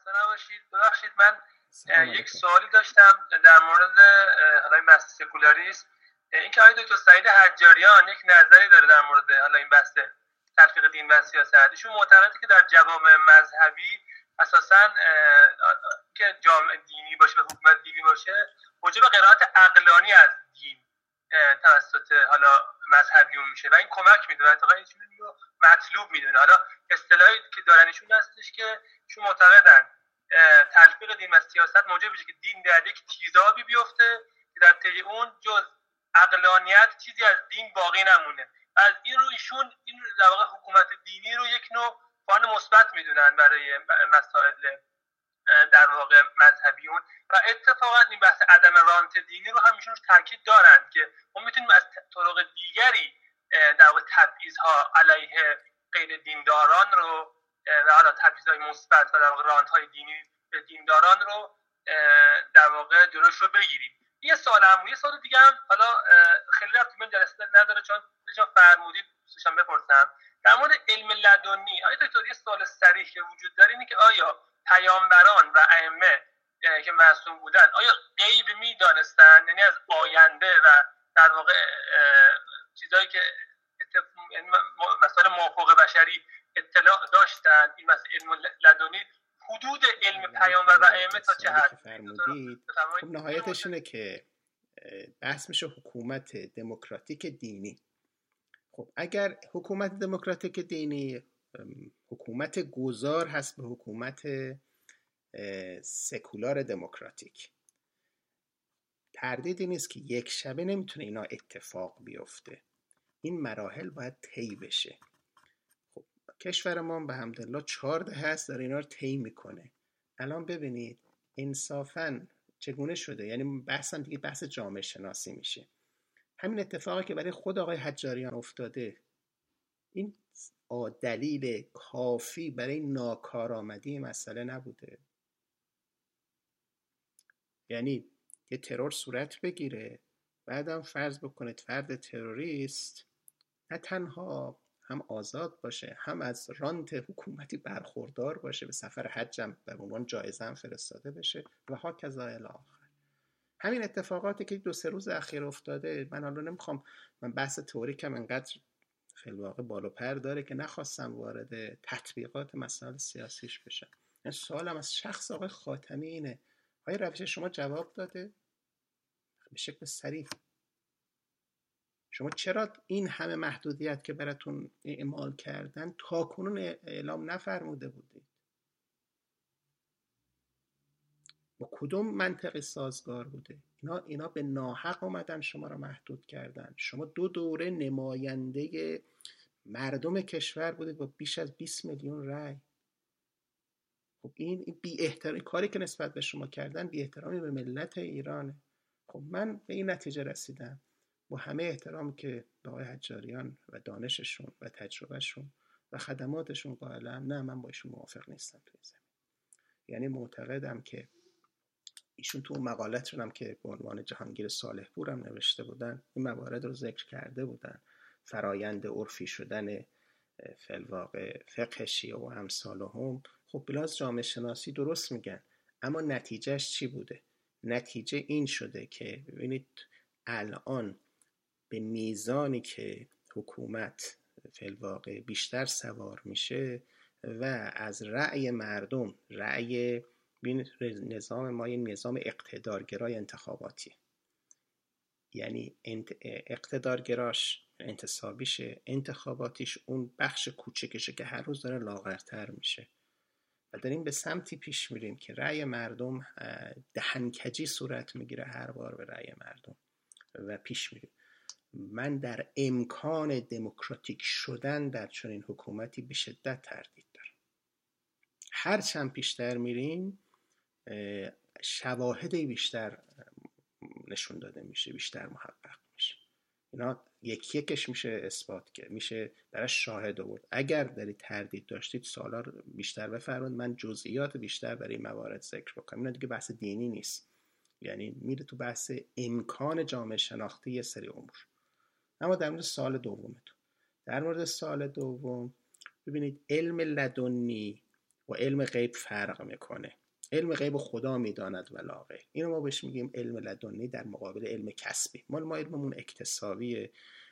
خسته نباشید. ببخشید من یک سوالی داشتم در مورد حالا این بحث سکولاریسم. اینکه آقای دکتر سعید حجاریان یک نظری داره در مورد حالا این بحث تلفیق دین و سیاست. ایشون معتقده که در جوامع مذهبی اساساً که جامعه دینی باشه و حکومت دینی باشه موجب قرائت عقلانی از دین توسط حالا مذهبیون میشه و این کمک میده و اتفاقا ایشون رو مطلوب میدونه. حالا اصطلاحی که دارن ایشون هستش که ایشون معتقدن تلفیق دین و سیاست موجب میشه که دین در یک تیزابی بیفته که در طی اون جز عقلانیت چیزی از دین باقی نمونه. از این رو ایشون این در واقع حکومت دینی رو یک نوع فان مثبت میدونن برای مسائل در واقع مذهبیون و اتفاقا این بحث عدم رانت دینی رو هم ایشون تاکید دارن که ما میتونیم از طرق دیگری در واقع تبعیض‌ها علیه غیر دینداران رو و حالا تبعیض‌های مثبت و در واقع رانت‌های دینی به دینداران رو در واقع جلوش رو بگیریم. یه سوال دیگه هم حالا خیلی ربطی به جلسه نداره چون فرمودید دوستشم بپرسم در مورد علم لدنی. آیا دکتر یه سوال صریح که وجود داره اینه که آیا پیامبران و ائمه که معصوم بودن آیا غیب میدانستن، یعنی از آینده و در واقع چیزایی که مسائل مافوق بشری اطلاع داشتن؟ این مسئله علم لدنی حدود علم پیامبر و ائمه تا چه حد فرمودید؟ خب نهایتش اینه که بحث میشه حکومت دموکراتیک دینی. خب اگر حکومت دموکراتیک دینی حکومت گذار هست به حکومت سکولار دموکراتیک، تردیدی نیست که یک شبه نمیتونه اینا اتفاق بیفته. این مراحل باید طی بشه. خب کشور ما به حمدالله 4 دهه هست داره اینا رو طی میکنه. الان ببینید انصافاً چگونه شده. یعنی بحثم دیگه بحث جامعه شناسی میشه. همین اتفاقی که برای خود آقای حجاریان افتاده این دلیل کافی برای ناکارآمدی مسئله نبوده. یعنی یه ترور صورت بگیره بعدم فرض بکنید فرد تروریست نه تنها هم آزاد باشه هم از رانت حکومتی برخوردار باشه، به سفر حج هم به عنوان جایزه هم فرستاده بشه و هاکذا الی آخر. همین اتفاقاتی که 2-3 روز اخیر افتاده، من حالا نمیخوام، من بحث تئوریکم انقدر فی الواقع بالا پر داره که نخواستم وارد تطبیقات مسائل سیاسیش بشم. این سوالم از شخص آقای خاتمی اینه: آیا روش شما جواب داده؟ به شکل صریح شما چرا این همه محدودیت که براتون اعمال کردن تا کنون اعلام نفرموده بودید؟ با کدوم منطقی سازگار بوده؟ اینا به ناحق اومدن شما را محدود کردن. شما 2 دوره نماینده مردم کشور بودید با بیش از 20 میلیون رای. خب این بی احترامی کاری که نسبت به شما کردن بی احترامی به ملت ایرانه. خب من به این نتیجه رسیدم با همه احترامی که به آقای حجاریان و دانششون و تجربهشون و خدماتشون قائلم، نه من با ایشون موافق نیستم توی زمین. یعنی معتقدم که ایشون تو مقالتشون هم که به عنوان جهانگیر صالح پور هم نوشته بودن این موارد رو ذکر کرده بودن، فرایند عرفی شدن فی‌الواقع فقه شیعه و امثالهم. خب بلاز جامعه شناسی درست میگن، اما نتیجهش چی بوده؟ نتیجه این شده که ببینید الان به میزانی که حکومت فی‌الواقع بیشتر سوار میشه و از رأی مردم، رأی نظام ما یه نظام اقتدارگرای انتخاباتی، یعنی اقتدارگراش انتصابیشه، انتخاباتیش اون بخش کوچکشه که هر روز داره لاغرتر میشه و داریم به سمتی پیش میریم که رأی مردم دهنکجی صورت میگیره هر بار به رأی مردم و پیش میریم. من در امکان دموکراتیک شدن در چنین حکومتی به شدت تردید دارم. هر چند پیشتر میریم شواهد بیشتر نشون داده میشه، بیشتر محقق میشه. اینا یکیش میشه اثبات کرد، میشه براش شاهد آورد. اگر دارید تردید داشتید سوالا رو بیشتر بفرمایید، من جزئیات بیشتر برای موارد ذکر بکنم. اینا دیگه بحث دینی نیست، یعنی میره تو بحث امکان جامعه شناختی یه سری امور. اما در مورد سوال دومتون، در مورد سوال دوم ببینید علم لدنی و علم غیب فرق میکنه. علم غیب خدا میداند ولا غیر. اینو ما بهش میگیم علم لدنی در مقابل علم کسبی. ما علممون اکتسابیه.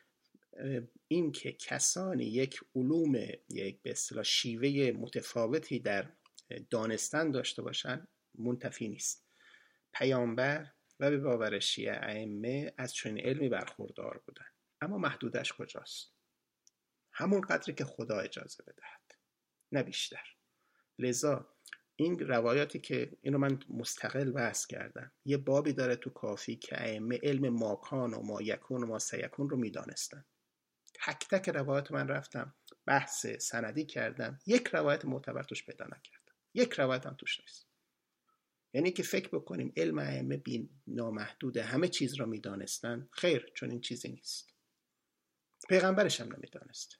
این که کسانی یک علوم، یک به اصطلاح شیوه متفاوتی در دانستن داشته باشن منتفی نیست. پیامبر و به باور شیعه ائمه از چنین علمی برخوردار بودن، اما محدودش کجاست؟ همون قدری که خدا اجازه بدهد، نه بیشتر. لذا این روایاتی که اینو من مستقل بحث کردم، یه بابی داره تو کافی که ائمه علم ماکان و ما یکون و ما سیکون رو میدانستن. تک تک روایت من رفتم بحث سندی کردم، یک روایت معتبر توش پیدا نکردم، یک روایت هم توش نیست. یعنی که فکر بکنیم علم ائمه بی نامحدوده، همه چیز را میدانستن، خیر، چون این چیزی نیست. پیغمبرش هم نمیدانست.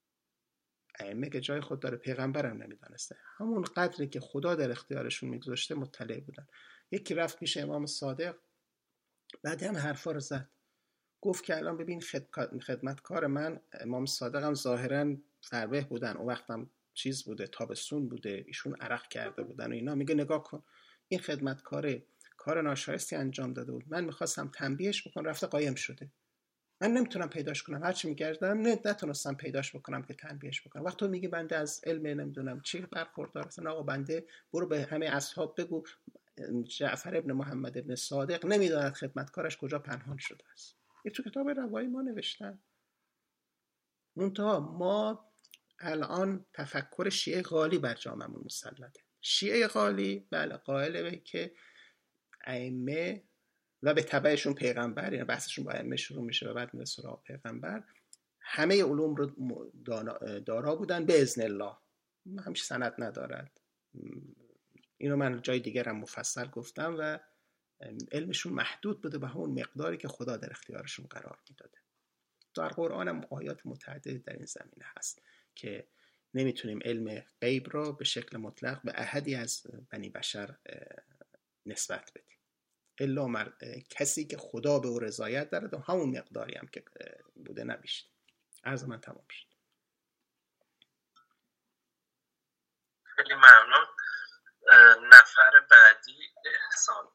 ائمه که جای خود داره، پیغمبرم نمیدانسته. همون قدری که خدا در اختیارشون میگذاشته مطلع بودن. یکی رفت پیش امام صادق، بعد هم حرفا رو زد، گفت که الان ببین خدمتکار من، امام صادق هم ظاهرا فربه بودن، اون وقتم چیز بوده، تابستون بوده، ایشون عرق کرده بودن و اینا. میگه نگاه کن این خدمتکار کار ناشایستی انجام داده بود، من میخواستم تنبیهش بکنم، رفته قایم شده، من نمیتونم پیداش کنم، هرچی میگردم نتونستم پیداش بکنم که تنبیهش بکنم. وقتی میگی بنده از علم نمیدونم چی برخوردار هستم، آقا بنده برو به همه اصحاب بگو جعفر ابن محمد ابن صادق نمیداند خدمتکارش کجا پنهان شده است. این تو کتاب روایی ما نوشتن. منتها ما الان تفکر شیعه غالی بر جامعه‌مون مسلطه. شیعه غالی بله قائله به که ائمه و به تبعشون پیغمبر، یعنی بحثشون با ائمه شروع میشه و بعد میره سراغ پیغمبر، همه علوم رو دارا بودن به اذن الله. همیشه سند ندارد، اینو من جای دیگر هم مفصل گفتم، و علمشون محدود بوده به همون مقداری که خدا در اختیارشون قرار میداده. در قرآن هم آیات متعددی در این زمینه هست که نمیتونیم علم غیب را به شکل مطلق به احدی از بنی بشر نسبت بدیم، الا کسی که خدا به او رضایت دارد و همون مقداری هم که بوده، نبیشت. عرض من تمام شد. خیلی ممنون. نفر بعدی احسان.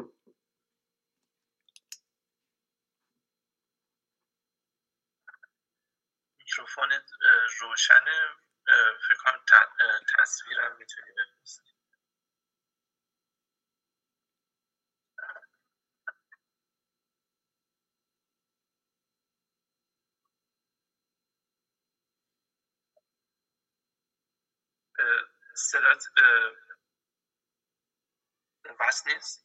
میکروفونت روشنه، فکر کنم تصویرم میتونی بفرستی. صدات وصل نیست؟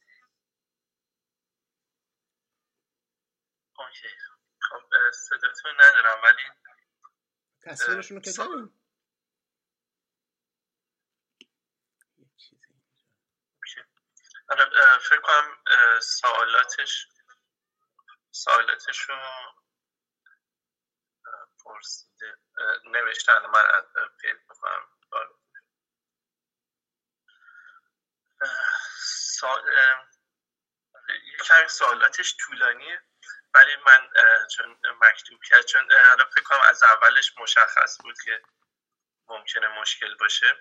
اوکی. خب صداتون ندارم ولی تصویرشون رو که داریم. فکر کنم سوالاتش رو پرسیده نوشتن، من پیدا میکنم. یکم سوالاتش طولانیه ولی من چون مکتوب کرد، چون فکر کنم از اولش مشخص بود که ممکنه مشکل باشه.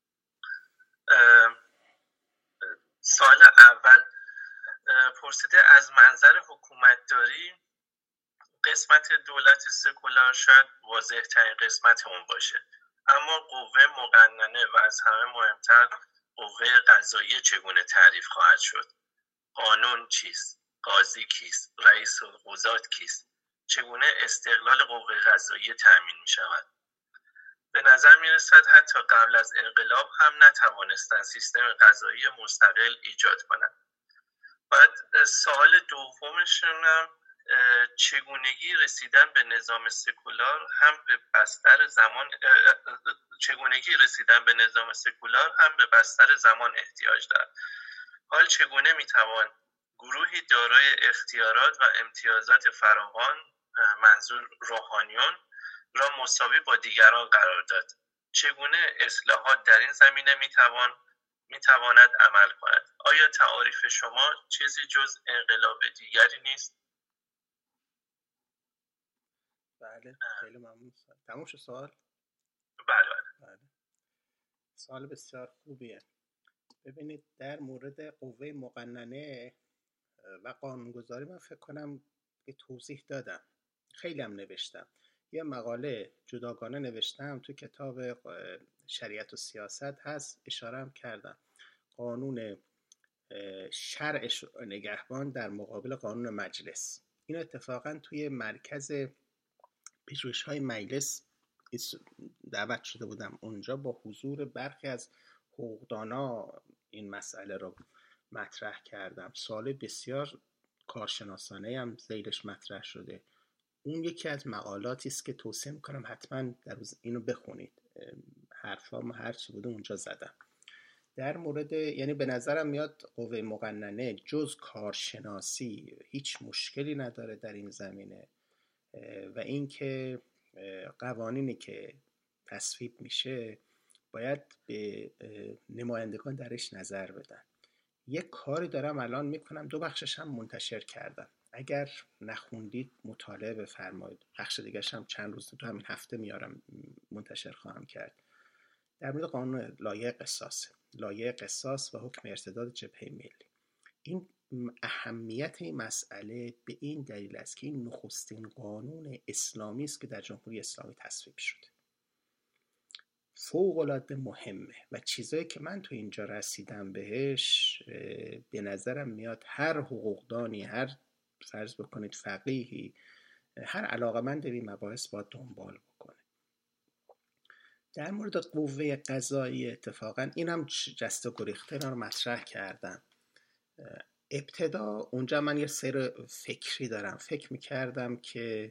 سال اول پرسیده از منظر حکومتداری قسمت دولت سکولار شاید واضح ترین قسمت اون باشه، اما قوه مقننه و از همه مهمتر قوه قضاییه چگونه تعریف خواهد شد؟ قانون چیست؟ قاضی کیست؟ رئیس القضات کیست؟ چگونه استقلال قوه قضاییه تأمین می شود؟ به نظر می رسد حتی قبل از انقلاب هم نتوانستند سیستم قضایی مستقل ایجاد کنند. بعد سوال دومشون چگونگی رسیدن به نظام سکولار هم به بستر زمان احتیاج دارد. حال چگونه میتوان گروهی دارای اختیارات و امتیازات فراوان، منظور روحانیون، را مساوی با دیگران قرار داد؟ چگونه اصلاحات در این زمینه میتواند عمل کند؟ آیا تعاریف شما چیزی جز انقلاب دیگری نیست؟ بله خیلی ممنون. تموم شد سوال؟ بله. سوال بسیار خوبیه. ببینید در مورد قوه مقننه و قانونگذاری من فکر کنم که توضیح دادم، خیلی هم نوشتم. یه مقاله جداگانه نوشتم تو کتاب شریعت و سیاست هست، اشاره هم کردم. قانون شرع نگهبان در مقابل قانون مجلس، این اتفاقا توی مرکز پژوهش‌های مجلس دعوت شده بودم اونجا، با حضور برخی از حقوقدانا این مسئله رو مطرح کردم. سوال بسیار کارشناسانه هم زیرش مطرح شده. اون یکی از مقالاتی است که توصیه میکنم حتما در روز اینو بخونید. حرفام هر چی بوده اونجا زدم. در مورد، یعنی به نظرم میاد قوه مقننه جز کارشناسی هیچ مشکلی نداره در این زمینه، و اینکه قوانینی که تصویب میشه باید به نمایندگان درش نظر بدن. یک کاری دارم الان میکنم، 2 بخشش هم منتشر کردم، اگر نخوندید مطالعه بفرمایید. بخش دیگرش هم چند روز تو همین هفته میارم منتشر خواهم کرد. در مورد قانون لایحه قصاص و حکم ارتداد جبهه ملی. این اهمیت این مسئله به این دلیل است که این نخستین قانون اسلامی است که در جمهوری اسلامی تصویب شده. فوق‌العاده مهمه و چیزایی که من تو اینجا رسیدم بهش به نظرم میاد هر حقوقدانی، هر فرض بکنید فقیهی، هر علاقه‌مند به این مباحث باید دنبال بکنه. در مورد قوه قضاییه اتفاقا اینم جست و گریخته رو مطرح کردم. ابتدا اونجا من یه سیر فکری دارم، فکر میکردم که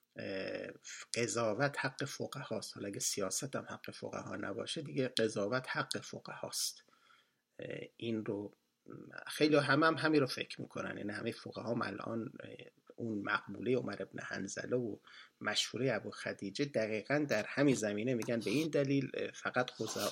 قضاوت حق فقهاست. حالا اگه سیاست هم حق فقها نباشه دیگه قضاوت حق فقهاست. این رو خیلی همین رو فکر میکنن، یعنی همه فقها هم الان اون مقبوله عمر ابن حنظله و مشهوره ابو خدیجه دقیقاً در همین زمینه میگن به این دلیل فقط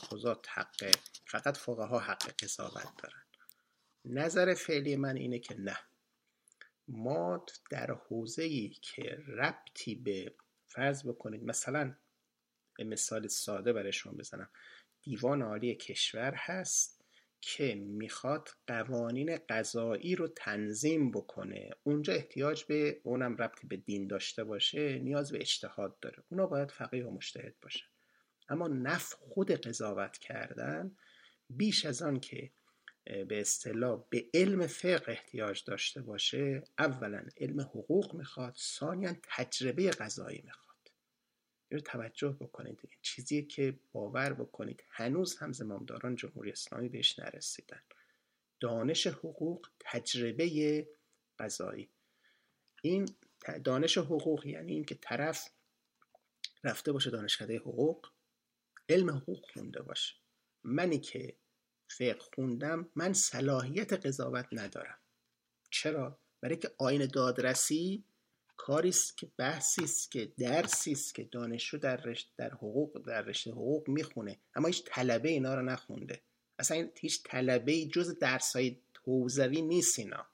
فقها حق قضاوت دارن. نظر فعلی من اینه که نه، ما در حوزه‌ای که ربطی به فرض بکنید، مثلا مثال ساده برای شما بزنم، دیوان عالی کشور هست که میخواد قوانین قضایی رو تنظیم بکنه، اونجا احتیاج به اونم ربطی به دین داشته باشه، نیاز به اجتهاد داره، اونا باید فقیه و مجتهد باشه. اما خود قضاوت کردن بیش از آن که به اصطلاح به علم فقه احتیاج داشته باشه، اولا علم حقوق میخواد، ثانیا تجربه قضایی میخواد. اینو توجه بکنید، این چیزی که باور بکنید هنوز هم زمامداران جمهوری اسلامی بهش نرسیدن. دانش حقوق، تجربه قضایی. این دانش حقوق یعنی این که طرف رفته باشه دانشکده حقوق، علم حقوق خونده باشه. منی که فقه خوندم من صلاحیت قضاوت ندارم. چرا؟ برای که آیین دادرسی کاریست که بحثیست که درسیست که دانشجو در رشته حقوق میخونه، اما هیچ طلبه اینا رو نخونده. اصلا هیچ طلبه جز درسای حوزوی نیست اینا.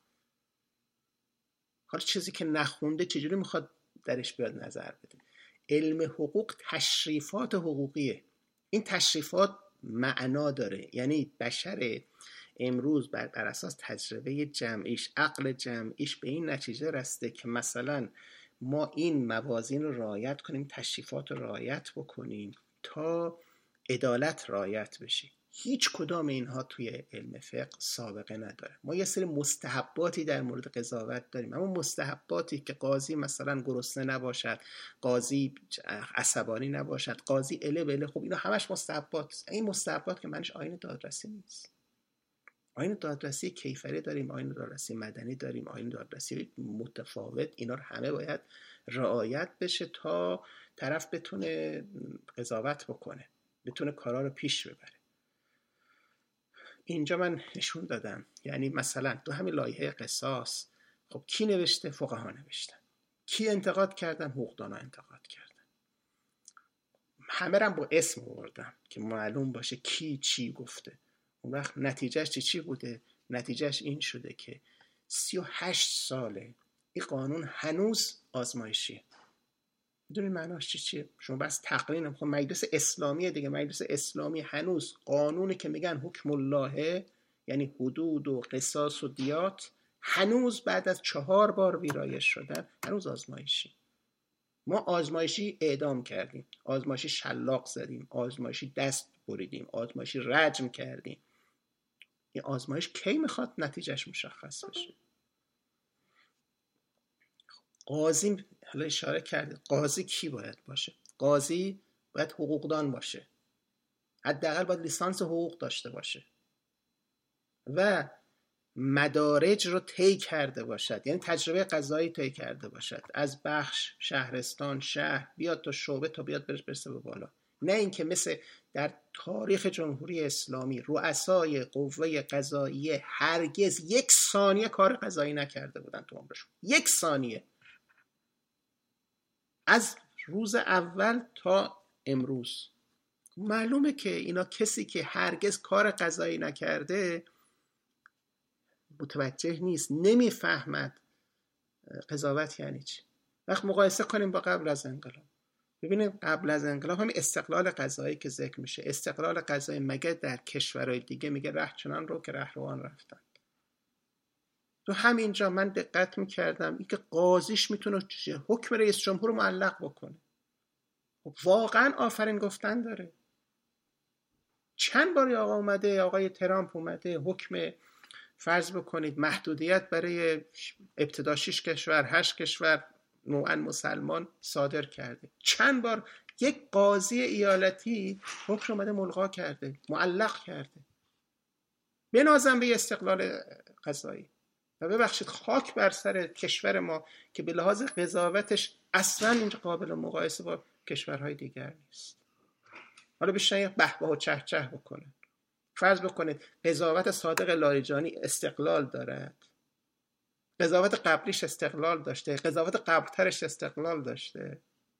حالا چیزی که نخونده چجوری میخواد درش بیاد نظر بده؟ علم حقوق تشریفات حقوقیه. این تشریفات معنا داره، یعنی بشر امروز بر اساس تجربه جمعیش، عقل جمعیش به این نتیجه رسیده که مثلا ما این موازین رو رعایت کنیم، تشریفات رو رعایت بکنیم تا عدالت رعایت بشه. هیچ کدام اینها توی علم فقه سابقه نداره. ما یه سری مستحباتی در مورد قضاوت داریم، اما مستحباتی که قاضی مثلا گرسنه نباشد، قاضی عصبانی نباشد، قاضی اله، خب اینا همش مستحبات. این مستحبات که منش آیین دادرسی نیست. آیین دادرسی کیفری داریم، آیین دادرسی مدنی داریم، آیین دادرسی متفاوت. اینا رو همه باید رعایت بشه تا طرف بتونه قضاوت بکنه، بتونه کارا رو پیش ببره. اینجا من نشون دادم، یعنی مثلا تو همین لایحه قصاص، خب کی نوشته؟ فقها نوشتن. کی انتقاد کردن؟ حقوقدانا انتقاد کردن. همه رو با اسم آوردم که معلوم باشه کی چی گفته. اون وقت نتیجهش چی بوده؟ نتیجهش این شده که 38 ساله این قانون هنوز آزمایشیه. میدونید معناش چیه؟ شما بس تقرین خب مجلس اسلامی دیگه، مجلس اسلامی هنوز قانونی که میگن حکم الله، یعنی حدود و قصاص و دیات، هنوز بعد از 4 بار ویرایش شدن هنوز آزمایشی. ما آزمایشی اعدام کردیم، آزمایشی شلاق زدیم، آزمایشی دست بریدیم، آزمایشی رجم کردیم. این آزمایش کی میخواد نتیجهش مشخص بشه؟ قاضی، حالا اشاره کرده، قاضی کی باید باشه؟ قاضی باید حقوقدان باشه، حداقل باید لیسانس حقوق داشته باشه و مدارج رو طی کرده باشد، یعنی تجربه قضایی طی کرده باشد، از بخش، شهرستان، شهر بیاد تا شعبه تا بیاد برسه به بالا. نه اینکه مثل در تاریخ جمهوری اسلامی رؤسای قوه قضاییه هرگز 1 ثانیه کار قضایی نکرده بودن تو عمرشون. 1 ثانیه از روز اول تا امروز. معلومه که اینا کسی که هرگز کار قضایی نکرده متوجه نیست، نمیفهمد قضاوت یعنی چی. وقت مقایسه کنیم با قبل از انقلاب، ببینیم قبل از انقلاب هم استقلال قضایی که ذکر میشه، استقلال قضایی مگه در کشورهای دیگه میگه ره چنان رو که رهروان رفتن؟ تو همینجا من دقت میکردم این که قاضیش میتونه حکم رئیس جمهور رو معلق بکنه. خب واقعا آفرین گفتن داره. چند بار آقا اومده، آقای ترامپ اومده حکم فرض بکنید محدودیت برای ابتدا 6 کشور 8 کشور نوعا مسلمان صادر کرده. چند بار یک قاضی ایالتی حکم اومده ملغا کرده، معلق کرده. بنازم به استقلال قضایی. و ببخشید خاک بر سر کشور ما که به لحاظ قضاوتش اصلا اینجا قابل مقایسه با کشورهای دیگر نیست. حالا بیشتر بهبه و چهچه بکنه. فرض بکنید قضاوت صادق لاریجانی استقلال دارد، قضاوت قبلیش استقلال داشته، قضاوت قبلترش استقلال داشته،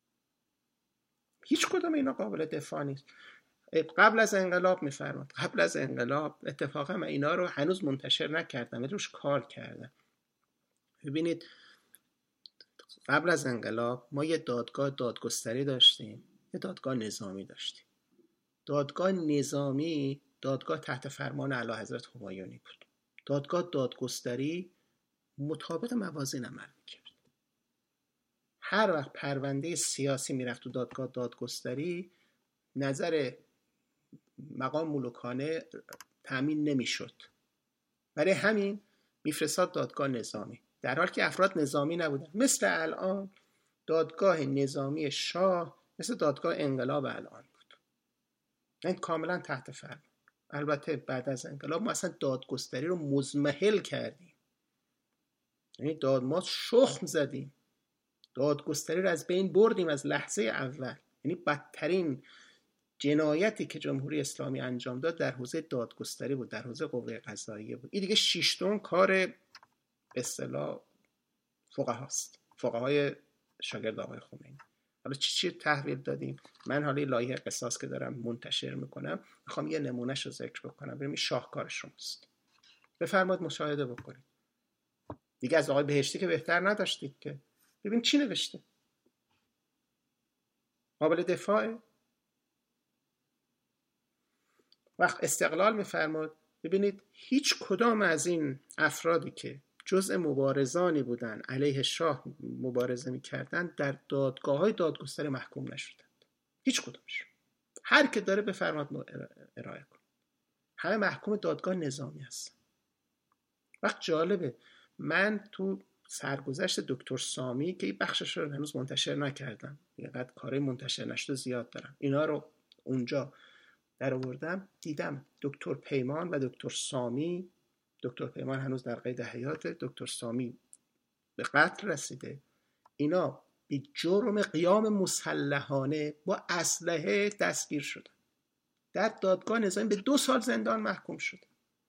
هیچ کدوم اینا قابل دفاع نیست. قبل از انقلاب میفرماد، قبل از انقلاب اتفاقا من اینا رو هنوز منتشر نکردم، روش کار کردم. ببینید قبل از انقلاب ما یه دادگاه دادگستری داشتیم، یه دادگاه نظامی داشتیم. دادگاه نظامی دادگاه تحت فرمان اعلیحضرت همایونی بود. دادگاه دادگستری مطابق موازین عمل میکرد. هر وقت پرونده سیاسی میرفت تو دادگاه دادگستری نظر مقام ملوکانه تأمین نمیشد، برای همین میفرستاد دادگاه نظامی، در حالی که افراد نظامی نبودن. مثل الان دادگاه نظامی شاه مثل دادگاه انقلاب الان بود، این کاملا تحت فرمان. البته بعد از انقلاب ما اصلا دادگستری رو مزمحل کردیم، یعنی ما شخم زدیم، دادگستری رو از بین بردیم از لحظه اول. یعنی بدترین جنایتی که جمهوری اسلامی انجام داد در حوزه دادگستری بود، در حوزه قوه قضاییه بود. این دیگه شیشتون کار به اصطلاح فقهاست، فقهای شاگرد آقای خمینی. حالا چی تحویل دادیم؟ من حالا لایحه قصاص که دارم منتشر میکنم میخوام یه نمونهش رو ذکر بکنم، ببینید شاهکار شماست، بفرمایید مشاهده بکنید. دیگه از آقای بهشتی که بهتر نداشتید که. ببین چی نوشته، قابل دفاعه. وقت استقلال میفرماد، ببینید هیچ کدام از این افرادی که جزء مبارزانی بودن علیه شاه مبارزه میکردن در دادگاه‌های دادگستری محکوم نشدند، هیچ کدامش. هر که داره بفرماد ارائه کن، همه محکوم دادگاه نظامی هستن. وقت جالبه، من تو سرگذشت دکتر سامی که این بخشش رو هنوز منتشر نکردم، اینقدر کارهای منتشر نشده زیاد دارم، اینا رو اونجا در آوردم، دیدم دکتر پیمان و دکتر سامی، دکتر پیمان هنوز در قید حیات، دکتر سامی به قتل رسیده، اینا به جرم قیام مسلحانه با اسلحه دستگیر شدن، در دادگاه نظامی به 2 سال زندان محکوم شده.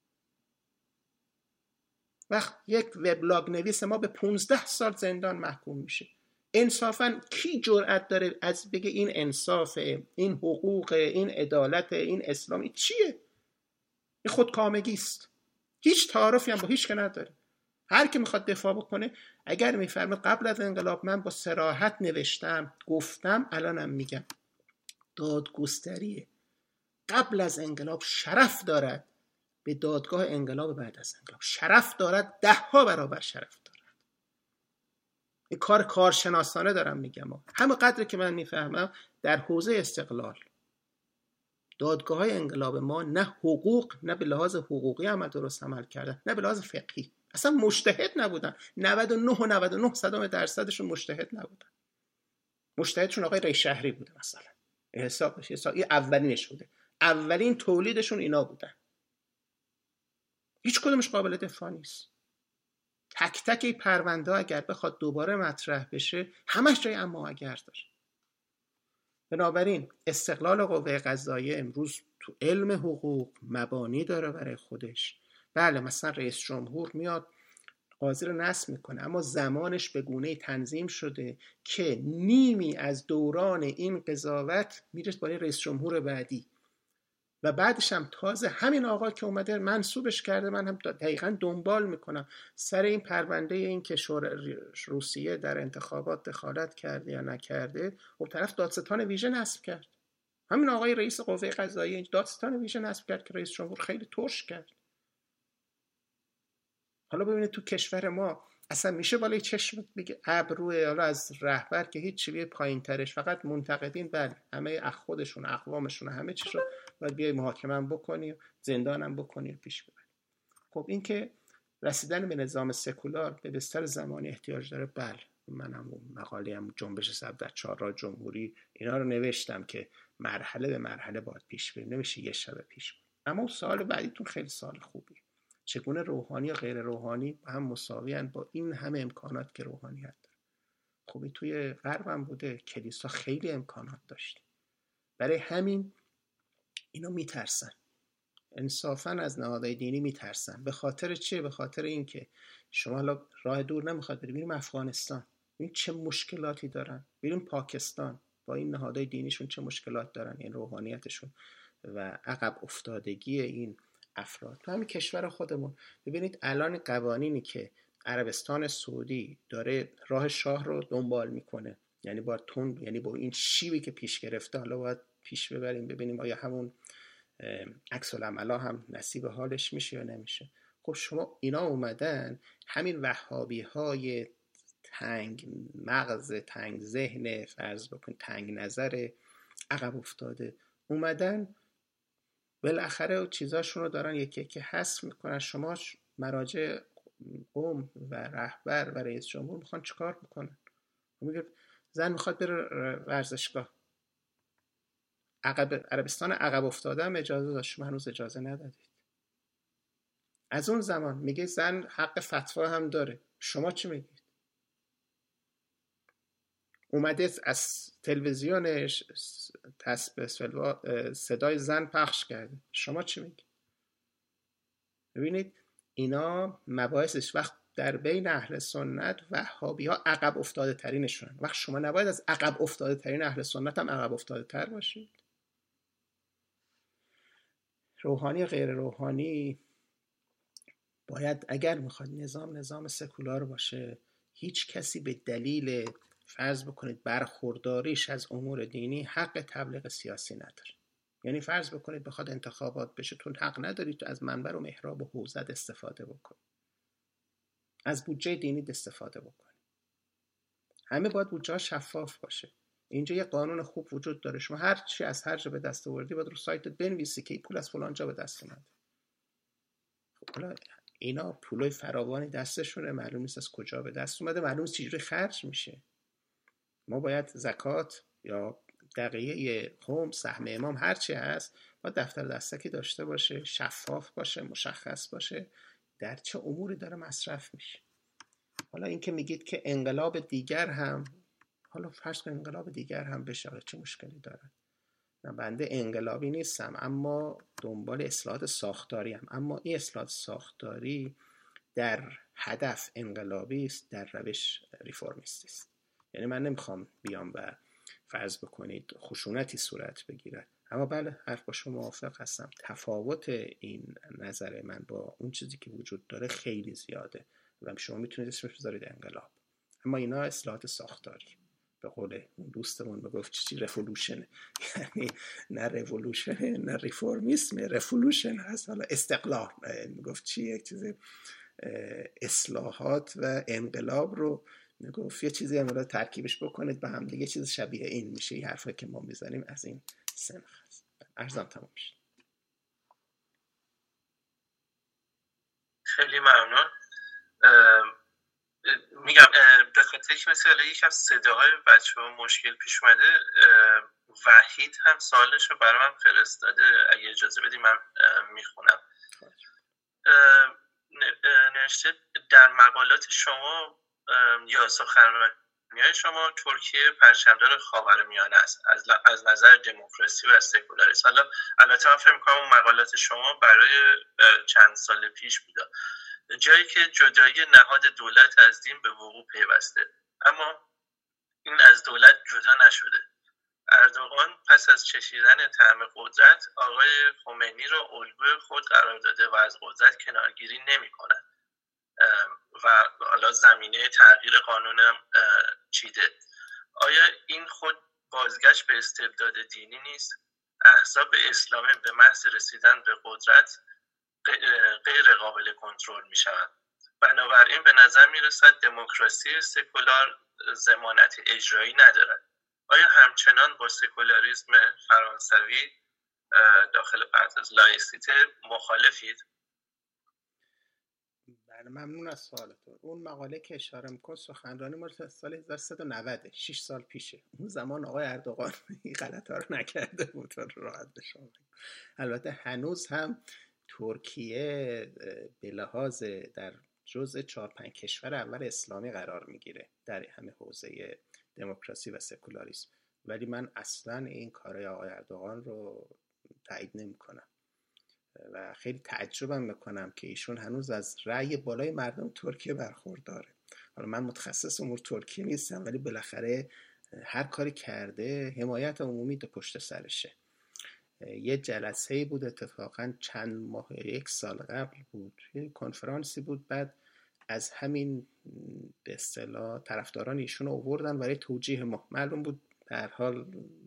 وقت یک وبلاگ نویس ما به 15 سال زندان محکوم میشه. انصافاً کی جرأت داره از بگه این انصافه، این حقوق، این عدالت، این اسلامی چیه؟ این خودکامگی است. هیچ تعارفی هم با هیچ که نداره. هر کی میخواد دفاع بکنه، اگر میفرمه قبل از انقلاب من با صراحت نوشتم گفتم، الانم میگم دادگستری قبل از انقلاب شرف دارد به دادگاه انقلاب بعد از انقلاب، شرف دارد 10 برابر شرف دارد. این کار کارشناسانه دارم میگم. همه قدر که من میفهمم در حوزه استقلال دادگاه های انقلاب ما نه حقوق، نه به لحاظ حقوقی هم درست عمل کردن، نه به لحاظ فقهی. اصلا مجتهد نبودن. 99.99% مجتهد نبودن. مجتهدشون آقای ری شهری بوده مثلا. حساب بشه، این اولینش بوده. اولین تولیدشون اینا بودن. هیچ کدومش قابل دفاع نیست. تک تک این پرونده اگر بخواد دوباره مطرح بشه همش جای اما اگر داره. بنابراین استقلال قوه قضاییه امروز تو علم حقوق مبانی داره برای خودش. بله مثلا رئیس جمهور میاد قاضی رو نصب میکنه، اما زمانش به گونه‌ای تنظیم شده که نیمی از دوران این قضاوت میره برای رئیس جمهور بعدی و بعدش هم تازه همین آقا که اومده منصوبش کرده. من هم دقیقاً دنبال میکنم سر این پرونده این که روسیه در انتخابات دخالت کرده یا نکرده. خب طرف دادستان ویژه نصب کرد، همین آقای رئیس قوه قضاییه دادستان ویژه نصب کرد که رئیس جمهور خیلی ترش کرد. حالا ببینید تو کشور ما اصلا میشه بالای چشم بگه ابروه حالا از رهبر که هیچ چیزی پایین‌ترش فقط منتقدین، بله همه خودشون اقوامشون همه چیز رو باید بیای محاکمه هم بکنی، زندان هم بکنی و پیش ببری. خب این که رسیدن به نظام سکولار به بستر زمانی احتیاج داره، بله منم مقاله هم جنبش سبز در چهارراه جمهوری اینا رو نوشتم که مرحله به مرحله باید پیش بریم، نمیشه یه شب پیش بریم. اما سوال بعدیتون خیلی سوال خوبیه، چگونه روحانی و غیر روحانی با هم مساویان با این همه امکانات که روحانیت داره؟ خب توی غرب هم بوده، کلیسا خیلی امکانات داشت، برای همین اینا میترسن، انصافاً از نهادهای دینی میترسن. به خاطر چیه؟ به خاطر اینکه شما حالا راه دور نمیخواد بریم افغانستان، ببین چه مشکلاتی دارن، بریم پاکستان با این نهادهای دینیشون چه مشکلات دارن، این روحانیتشون و عقب افتادگی این افراد. تو همین کشور خودمون ببینید الان قوانینی که عربستان سعودی داره راه شاه رو دنبال میکنه، یعنی با تون، یعنی با این شیوی که پیش گرفته، حالا باید پیش ببریم ببینیم آیا همون عکس العملا هم نصیب حالش میشه یا نمیشه. خب شما اینا اومدن همین وهابی های تنگ مغز، تنگ ذهن، فرض بکن تنگ نظر، عقب افتاده، اومدن بالاخره چیزاشون رو دارن یکی یکی حذف میکنن. شما مراجع قوم و رهبر و رئیس جمهور میخوان چیکار بکنن؟ میگه زن میخواد بره ورزشگاه، عربستان عقب افتاده هم اجازه داشت، شما هنوز اجازه ندادید. از اون زمان میگه زن حق فتوا هم داره، شما چی میگید؟ اومده از تلویزیونش صدای زن پخش کرده، شما چی میگید؟ ببینید اینا مباحثش وقت در بین اهل سنت وهابی ها عقب افتاده ترینشون، وقت شما نباید از عقب افتاده ترین اهل سنت هم عقب افتاده تر باشید. روحانی غیر روحانی باید اگر میخواد نظام سکولار باشه، هیچ کسی به دلیل فرض بکنید برخورداریش از امور دینی حق تبلیغ سیاسی نداره. یعنی فرض بکنید بخواد انتخابات بشه، تو حق ندارید تو از منبر و محراب و حوزت استفاده بکنید، از بودجه دینی استفاده بکنید. همه باید بودجه شفاف باشه. اینجا یه قانون خوب وجود داره، شما هر چی از هر جا به دست آوردی باید رو سایتت بنویسی که پول از فلان جا به دست اومده. خب حالا اینا پولای فراوانی دستشونه، معلوم نیست از کجا به دست اومده، معلوم نیست چجوری خرج میشه. ما باید زکات یا دقیقه قوم، سهم امام، هر چی هست باید دفتر دستکی داشته باشه، شفاف باشه، مشخص باشه در چه اموری داره مصرف میشه. حالا این که میگید که انقلاب دیگر هم، حالا فرض کن انقلاب دیگر هم بشه، چه مشکلی داره؟ بنده انقلابی نیستم، اما دنبال اصلاحات ساختاری هم، اما این اصلاحات ساختاری در هدف انقلابی است، در روش ریفرمیستی است. یعنی من نمیخوام بیام و فرض بکنید خشونتی صورت بگیره، اما بله حرف با شما موافق هستم، تفاوت این نظر من با اون چیزی که وجود داره خیلی زیاده و شما میتونید اسمش بذارید انقلاب. اما اینا اصلاحات ساختاری، به قول دوستمون میگفت چی رفولوشن، یعنی نه رولوشن نه ریفورمیسم، رفولوشن هست. حالا استقلال میگفت چی، یک چیز اصلاحات و انقلاب رو میگفت یه چیزی هم ترکیبش بکنید به هم دیگه چیز شبیه این میشه. این حرفایی که ما میزنیم از این سنخ هست. عرضم تمام شد. خیلی ممنون. میگم به خاطر که مثل یکی از صداهای بچه ها مشکل پیش اومده، وحید هم سوالش رو برای من فرستاده، اگه اجازه بدی من میخونم. نوشته در مقالات شما یا سخنرانی‌های شما ترکیه پرچمدار خاورمیانه است از نظر دموکراسی و سکولاریسم. حالا البته من فکر می‌کنم اون مقالات شما برای چند سال پیش بوده، جایی که جدایی نهاد دولت از دین به وقوع پیوسته، اما این از دولت جدا نشده. اردوغان پس از چشیدن طعم قدرت آقای خمینی را الگوی خود قرار داده و از قدرت کنارگیری نمی کند و حالا زمینه تغییر قانون چیده. آیا این خود بازگشت به استبداد دینی نیست؟ احزاب اسلامی به محض رسیدن به قدرت غیر قابل کنترل می شوند. بنابراین به نظر می رسد دموکراسی سکولار ضمانت اجرایی ندارد. آیا همچنان با سکولاریسم فرانسوی داخل پرانتز لایسیته مخالفید؟ بله، ممنون از سوالتون. اون مقاله که اشاره میکن سخنرانی مال سال 1390، 6 سال پیشه. اون زمان آقای اردوغان این غلطا رو نکرده بود، راحت بشم. البته هنوز هم ترکیه به لحاظ در جزء 4-5 کشور اول اسلامی قرار میگیره در همه حوزه دموکراسی و سکولاریسم، ولی من اصلا این کارهای آقای اردوغان رو تایید نمیکنم و خیلی تعجبم میکنم که ایشون هنوز از رأی بالای مردم ترکیه برخورداره. حالا من متخصص امور ترکیه نیستم، ولی بالاخره هر کاری کرده حمایت عمومی دو پشت سرشه. یه جلسه بود اتفاقا چند ماه، 1 سال قبل بود، یه کنفرانسی بود، بعد از همین به اصطلاح طرفداران ایشون رو آوردن برای توجیه ما. معلوم بود در حال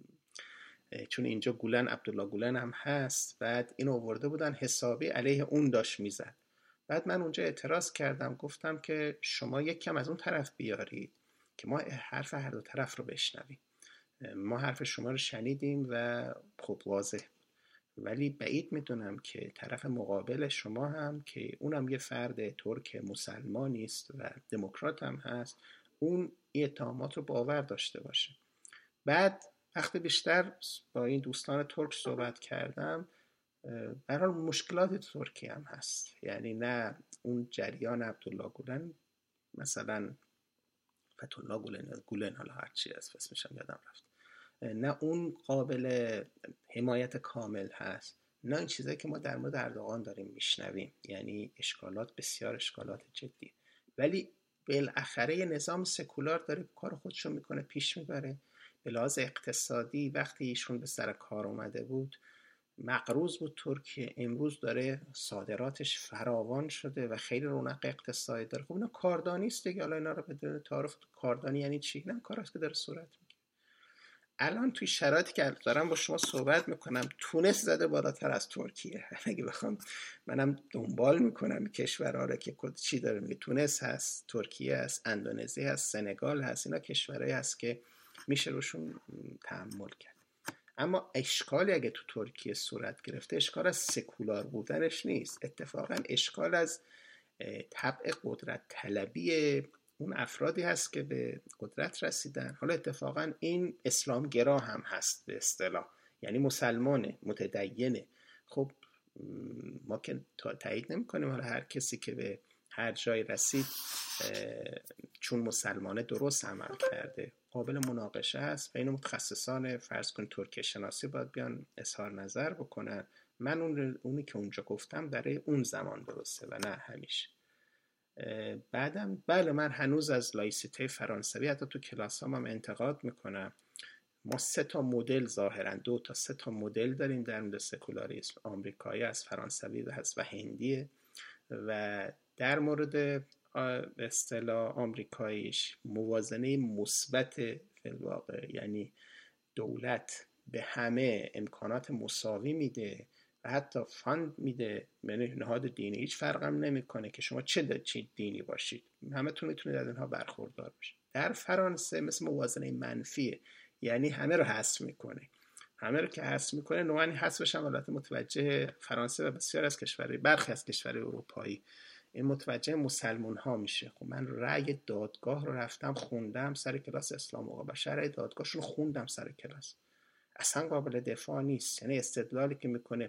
چون اینجا گولن، عبدالله گولن هم هست، بعد این آورده بودن حسابی علیه اون داشت میزد. بعد من اونجا اعتراض کردم، گفتم که شما یک کم از اون طرف بیارید که ما حرف هر دو طرف رو بشنویم. ما حرف شما رو شنیدیم و خب واضح، ولی بعید میدونم که طرف مقابل شما هم که اونم یه فرد ترک مسلمانی است و دموکرات هم هست، اون این اتهامات رو باور داشته باشه. بعد وقتی بیشتر با این دوستان ترک صحبت کردم، برای مشکلات ترکی هم هست، یعنی نه اون جریان عبدالله گولن، مثلا فتح‌الله گولن حالا هرچی از اسمش هم یادم رفت، نه اون قابل حمایت کامل هست، نه این چیزایی که ما در مورد اردوغان داریم میشنویم، یعنی اشکالات، بسیار اشکالات جدی. ولی بالاخره نظام سکولار داره کار خودشو میکنه، پیش میبره. به لحاظ اقتصادی وقتی ایشون به سر کار اومده بود مقروض بود ترکیه، امروز داره صادراتش فراوان شده و خیلی رونق اقتصادی داره. خب اینا کاردانی است دیگه، حالا اینا رو بدون تعارف کاردانی یعنی چی؟ نه کاراست که داره صورت میگیره. الان توی شرایطی که دارم با شما صحبت میکنم تونس زده بالاتر از ترکیه. اگه بخوام منم دنبال میکنم کشورها رو که چی داره میگه، تونس هست، ترکیه هست، اندونزی هست، سنگال هست، اینا کشورهایی هست که میشه روشون تحمل کرد. اما اشکالی اگه تو ترکیه صورت گرفته، اشکال از سکولار بودنش نیست، اتفاقا اشکال از طبع قدرت طلبی اون افرادی هست که به قدرت رسیدن. حالا اتفاقا این اسلام گرا هم هست به اصطلاح، یعنی مسلمانه، متدینه. خب ما که تایید نمی کنیم حالا هر کسی که به هر جای رسید چون مسلمانه درست عمل کرده، قابل مناقشه است. بین متخصصان فرض کن ترکیه شناسی باید بیان اظهار نظر بکنن. من اونی که اونجا گفتم برای اون زمان درسته و نه همیشه. بعدم بله، من هنوز از لایسیته فرانسوی حتی تو کلاس هم انتقاد میکنم. ما 3 مدل ظاهرا 2 تا 3 مدل داریم در مورد سکولاریسم، آمریکایی است، فرانسوی هست و هندیه. و در مورد به اصطلاح آمریکاییش موازنه مثبت فی الواقع، یعنی دولت به همه امکانات مساوی میده و حتی فاند میده، یعنی نهاد دینی هیچ فرق هم نمیکنه که شما چه دینی باشید، همتون میتونید از اینها برخوردار بشید. در فرانسه مثل موازنه منفیه، یعنی همه رو حذف میکنه. همه رو که حذف میکنه نوعی حذفش هم البته متوجه فرانسه و بسیار از کشورهای برخی از کشورهای اروپایی این متوجه مسلمان ها میشه. خب من رأی دادگاه رو رفتم خوندم سر کلاس اسلام و بشر، رأی دادگاهشون خوندم سر کلاس، اصلا قابل دفاع نیست. یعنی استدلالی که میکنه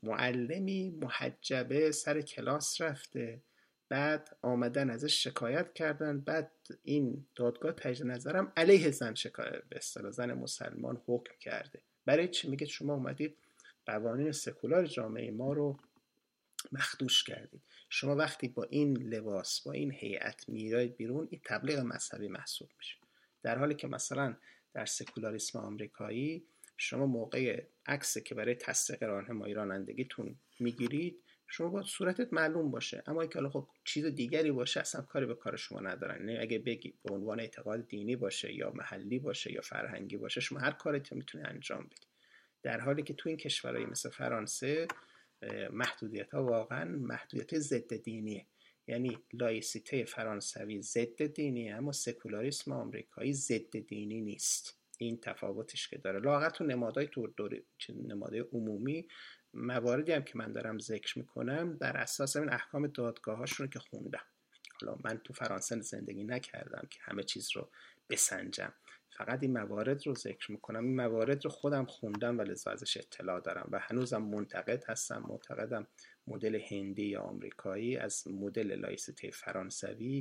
معلمی محجبه سر کلاس رفته، بعد آمدن ازش شکایت کردن، بعد این دادگاه تجدید نظرم علیه زن شکایت به اصطلاح زن مسلمان حکم کرده. برای چی؟ میگه شما اومدید قوانین سکولار جامعه ما رو مخدوش کردید. شما وقتی با این لباس با این هیئت میراید بیرون، این تبلیغ مذهبی محسوب میشه، در حالی که مثلا در سکولاریسم آمریکایی شما موقع عکسی که برای تصدیق راهنمایی رانندگیتون میگیرید شما باید صورتت معلوم باشه، اما اگه حالا خب چیز دیگری باشه اصلا کاری به کار شما ندارن. نه اگه بگی به عنوان اعتقاد دینی باشه یا محلی باشه یا فرهنگی باشه شما هر کاری میتونی انجام بدی، در حالی که تو این کشورهای مثل فرانسه محدودیت ها واقعا محدودیت ضد دینیه. یعنی لایسیته فرانسوی ضد دینیه اما سکولاریسم آمریکایی ضد دینی نیست. این تفاوتش که داره. لااقل تو نمادهای نمادهای عمومی مواردی هم که من دارم ذکر میکنم بر اساس این احکام دادگاه هاشون که خوندم. حالا من تو فرانسه زندگی نکردم که همه چیز رو بسنجم، فقط این موارد رو ذکر میکنم. این موارد رو خودم خوندم و لذا ازش اطلاع دارم و هنوزم منتقد هستم. معتقدم مدل هندی یا آمریکایی از مدل لایسیته فرانسوی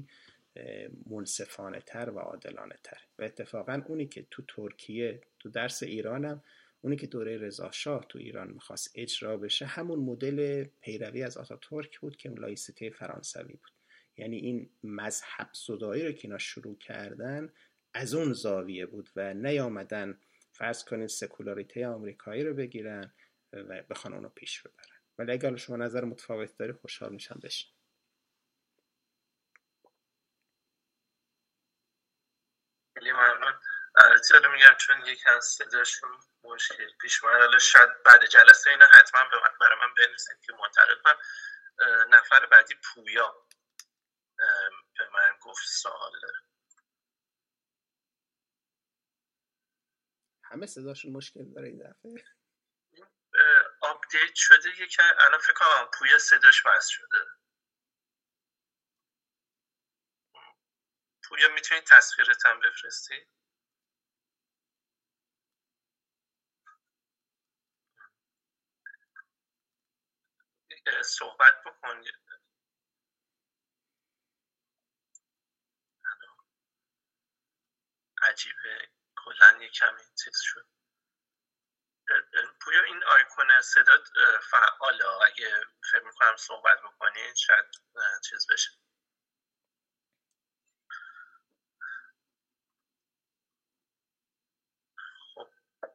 منصفانه تر و عادلانه تر. و اتفاقا اونی که تو ترکیه تو درس ایرانم اونی که دوره رضا شاه تو ایران میخواست اجرا بشه همون مدل پیروی از آتاتورک بود که لایسیته فرانسوی بود. یعنی این مذهب زدایی رو که اینا شروع کردن از اون زاویه بود و نیامدن فرض کنید سکولاریته آمریکایی رو بگیرن و بخوان اونو پیش ببرن. ولی اگر شما نظر متفاوت داری خوشحال میشم بشین. خیلی ممنون. البته میگم چون یکی از صداشون مشکل پیش اومد، حالا شاید بعد جلسه اینا حتما برای من بنویسید که منتقل کنم. نفر بعدی پویا به من گفت سوال داره. همه صداشون مشکل داره این دفعه. آپدیت شده یکی الان فکر کنم پویا صداش وصل شده. پویا میتونی تصویرت هم بفرستی؟ صحبت بکن. عجیبه کلن یه کمی چیز شد. پویا این آیکون صدات فعاله، اگه فکر میکنم صحبت بکنید شاید چیز بشه. خب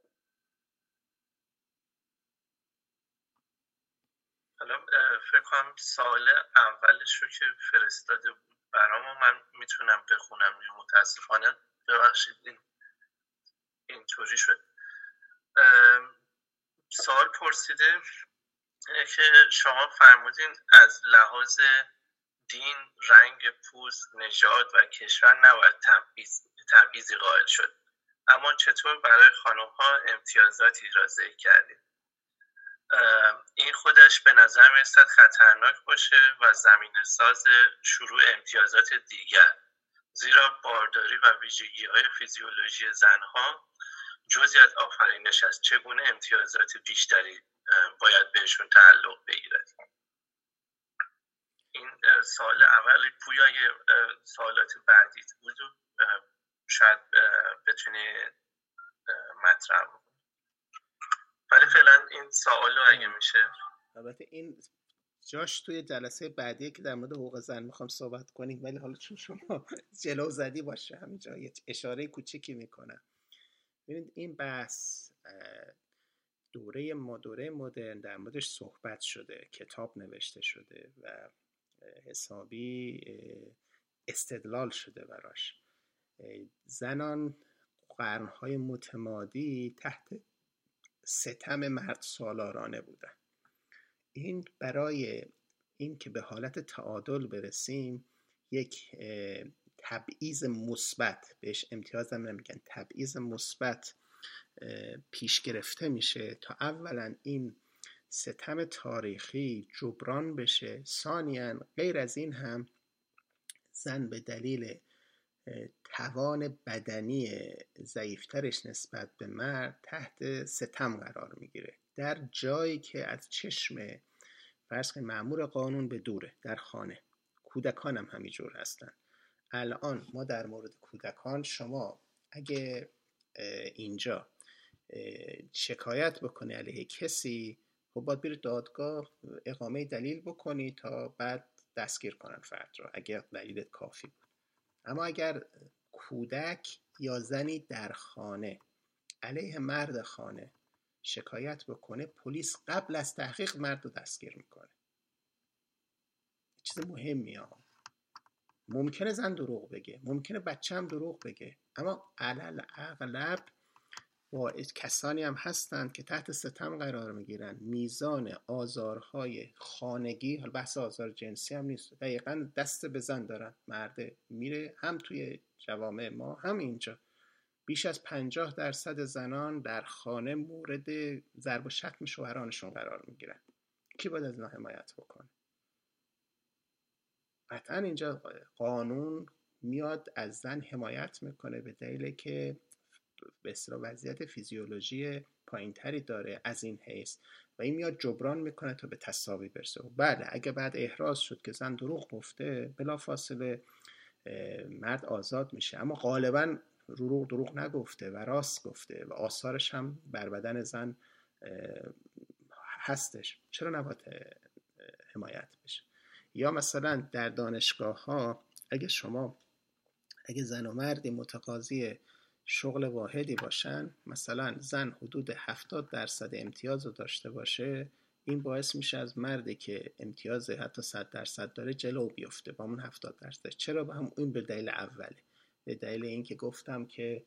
حالا فکر کنم سوال اولش رو که فرستاده بود برام من میتونم بخونم. متاسفانه ببخشید اینطوری شد. سوال پرسیده که شما فرمودین از لحاظ دین، رنگ پوست، نژاد و کشور نباید تبعیضی قائل شد، اما چطور برای خانم‌ها امتیازاتی را ذکر کردید؟ این خودش به نظر می‌رسد خطرناک باشه و زمینه‌ساز شروع امتیازات دیگر، زیرا بارداری و ویژگی‌های فیزیولوژی زن‌ها جزئی از آفرینش است. چگونه امتیازات بیشتری باید بهشون تعلق بگیرد؟ این سوال اول. پویا یه سوالات بعدی بود و شاید بتونی مطرح بکنی، ولی فعلا این سوال رو اگه میشه. البته این جاش توی جلسه بعدیه که در مورد حقوق زن میخوام صحبت کنیم، ولی حالا چون شما جلو زدی باشه همینجا یه اشاره کوچیکی میکنم. ببینید این بحث دوره مدرن در موردش صحبت شده، کتاب نوشته شده و حسابی استدلال شده براش. زنان قرنهای متمادی تحت ستم مرد سالارانه بودن. این برای این که به حالت تعادل برسیم یک تبعیض مثبت، بهش امتیاز هم نمیگن، تبعیض مثبت پیش گرفته میشه تا اولا این ستم تاریخی جبران بشه، ثانیاً غیر از این هم زن به دلیل توان بدنی ضعیفترش نسبت به مرد تحت ستم قرار میگیره، در جایی که از چشم فرض کنید مأمور قانون به دوره، در خانه. کودکان هم همینجور هستن. الان ما در مورد کودکان، شما اگه اینجا شکایت بکنی علیه کسی، خب باید بری دادگاه اقامه دلیل بکنی تا بعد دستگیر کنن فرد را اگه دلیلت کافی بود. اما اگر کودک یا زنی در خانه علیه مرد خانه شکایت بکنه، پلیس قبل از تحقیق مرد رو دستگیر میکنه. چیز مهمیه ها. ممکنه زن دروغ بگه، ممکنه بچه هم دروغ بگه، اما علل اغلب کسانی هم هستند که تحت ستم قرار میگیرن. میزان آزارهای خانگی، حالا بحث آزار جنسی هم نیست، دقیقا دست به زن دارن. مرد میره هم توی جوامع ما هم اینجا، بیش از 50% زنان در خانه مورد ضرب و شتم شوهرانشون قرار میگیرن. کی باید از اینا حمایت بکنه؟ قطعا اینجا قانون میاد از زن حمایت میکنه به دلیل که به اصطلاح وضعیت فیزیولوژی پایینتری داره از این حیث و این میاد جبران میکنه تا به تساوی برسه. بله اگه بعد احراز شد که زن دروغ گفته، بلافاصله مرد آزاد میشه، اما غالبا دروغ نگفته و راست گفته و آثارش هم بر بدن زن هستش. چرا نباید حمایت بشه؟ یا مثلا در دانشگاه ها اگه زن و مردی متقاضی شغل واحدی باشن، مثلا زن حدود 70% امتیاز رو داشته باشه، این باعث میشه از مردی که امتیاز حتی 100% داره جلو بیفته با اون 70%. چرا؟ با هم این به دلیل اوله، به دلیل این که گفتم که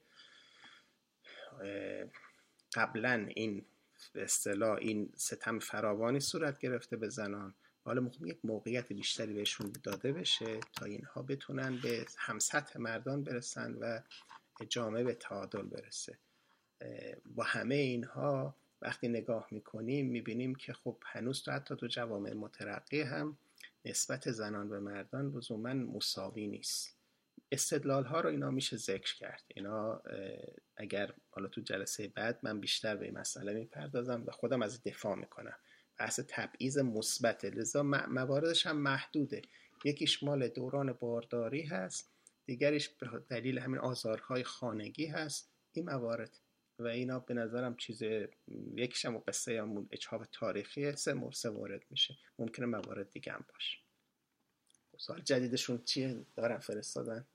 قبلا این به اصطلاح این ستم فراوانی صورت گرفته به زنان، حالا میخوام یک موقعیت بیشتری بهشون داده بشه تا اینها بتونن به همسطح مردان برسن و جامعه به تعادل برسه. با همه اینها وقتی نگاه میکنیم میبینیم که خب هنوز تو حتی تو جوامع مترقی هم نسبت زنان به مردان لزوماً مساوی نیست. استدلال ها رو اینا میشه ذکر کرد. اینا اگر حالا تو جلسه بعد من بیشتر به این مسئله میپردازم و خودم از دفاع میکنم. بحث تبعیض مثبت، لذا مواردش هم محدوده. یکیش مال دوران بارداری هست، دیگریش به دلیل همین آزارهای خانگی هست. این موارد و اینا به نظرم یکیش هم قصه همون اجحاف تاریخی سه مورد میشه. ممکنه موارد دیگه هم باشه. سوال جدیدشون چیه دارن فرستادن؟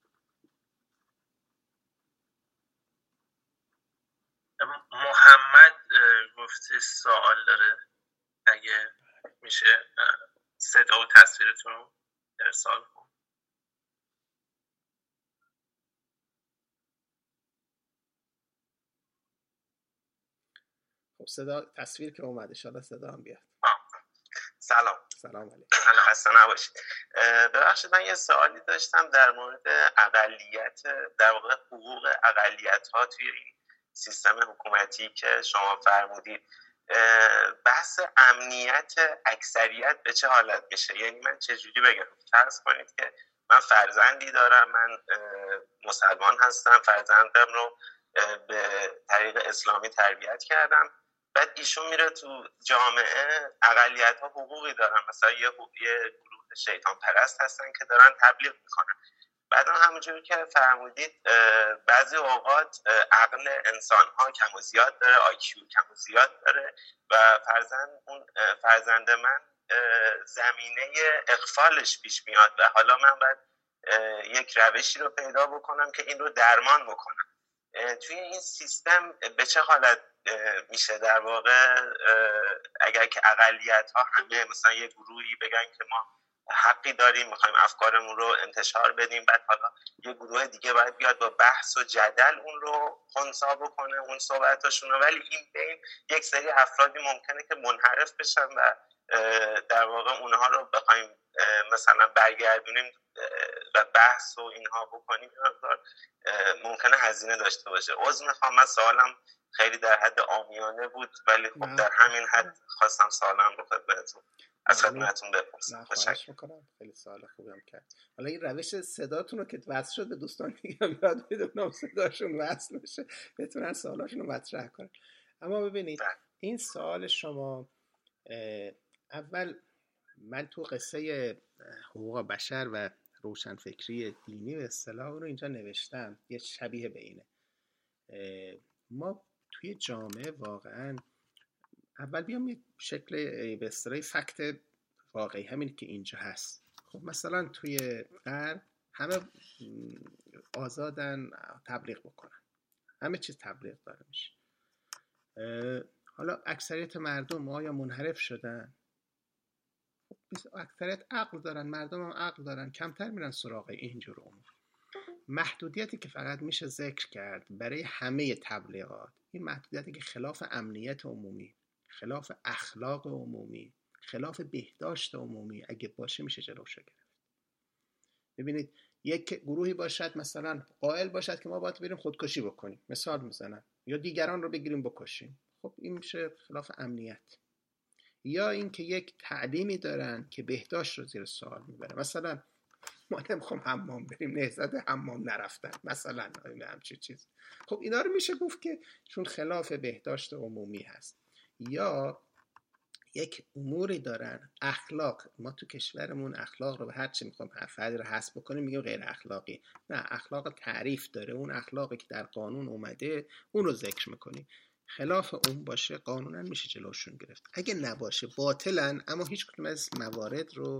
محمد گفته سوال داره، اگه میشه صدا و تصویرتون رو ارسال کن. خب تصویر که اومده، شاید صدا هم بیاد. سلام علیکم. خسته نباشید. ببخشید من یه سوالی داشتم در مورد اقلیت، در واقع حقوق اقلیت ها توی این سیستم حکومتی که شما فرمودید. بحث امنیت اکثریت به چه حالت میشه؟ یعنی من چجوری بگم؟ فرض کنید که من فرزندی دارم، من مسلمان هستم، فرزندم رو به طریق اسلامی تربیت کردم، بعد ایشون میره تو جامعه، اقلیت ها حقوقی دارن، مثلا یه گروه شیطان پرست هستن که دارن تبلیغ میکنن. بعد همونجوری که فرمودید بعضی اوقات عقل انسان ها کم و زیاد داره، آیکیو کم و زیاد داره و فرزند من زمینه اغفالش پیش میاد و حالا من باید یک روشی رو پیدا بکنم که این رو درمان بکنم. توی این سیستم به چه حالت میشه در واقع اگر که اقلیت ها همه مثلا یه گروهی بگن که ما حقی داریم، میخوایم افکارمون رو انتشار بدیم، بعد حالا یه گروه دیگه باید بیاد با بحث و جدل اون رو خنثی بکنه اون صحبتاشون رو، ولی این بین یک سری افرادی ممکنه که منحرف بشن و در واقع اونها رو بخوایم مثلا برگردونیم و بحث و اینها بکنیم ممکنه هزینه داشته باشه. عذر میخوام، من سوالم خیلی در حد عامیانه بود، ولی خب در همین حد خواستم سوالم رو خدمتتون بپرسم. خواهش میکنم، خیلی سوال خوبم کرد. حالا این روش صداتون رو که وصل شد به دوستان میگم یاد بدونم صداشون وصل بشه بتونن سوالاشون رو مطرح کنن. اما ببینید این سوال شما، اول من تو قصه حقوق بشر و روشنفکری دینی به اصطلاح رو اینجا نوشتم، یه شبیه به اینه. ما توی جامعه واقعا اول بیام یه شکل به اصطلاح فکت واقعی همین که اینجا هست. خب مثلا توی غرب همه آزادن تبلیغ بکنن، همه چیز تبلیغ داره میشه. حالا اکثریت مردم آیا منحرف شدن؟ اکثریت عقل دارن، مردم هم عقل دارن، کمتر میرن سراغ اینجور امور. محدودیتی که فقط میشه ذکر کرد برای همه تبلیغات، این محدودیتی که خلاف امنیت عمومی، خلاف اخلاق عمومی، خلاف بهداشت عمومی اگه باشه میشه جلوش گرفت. ببینید یک گروهی باشد مثلا قائل باشد که ما باید بریم خودکشی بکنیم، مثال میزنم، یا دیگران رو بگیریم بکشیم، خب این میشه خلاف امنیت. یا اینکه یک تعلیمی دارن که بهداشت رو زیر سوال میبره، مثلا ما نمیخوام حمام بریم، نهضت حمام نرفتن مثلا، همچین چیز. خب اینا رو میشه گفت که چون خلاف بهداشت عمومی هست. یا یک اموری دارن، اخلاق، ما تو کشورمون اخلاق رو به هر چی میخوام فردی رو حسب بکنیم میگیم غیر اخلاقی. نه، اخلاق تعریف داره، اون اخلاقی که در قانون اومده اون رو ذکر میکنیم. خلاف اون باشه قانونا میشه جلوشون گرفت. اگه نباشه باطلن، اما هیچ کدوم از موارد رو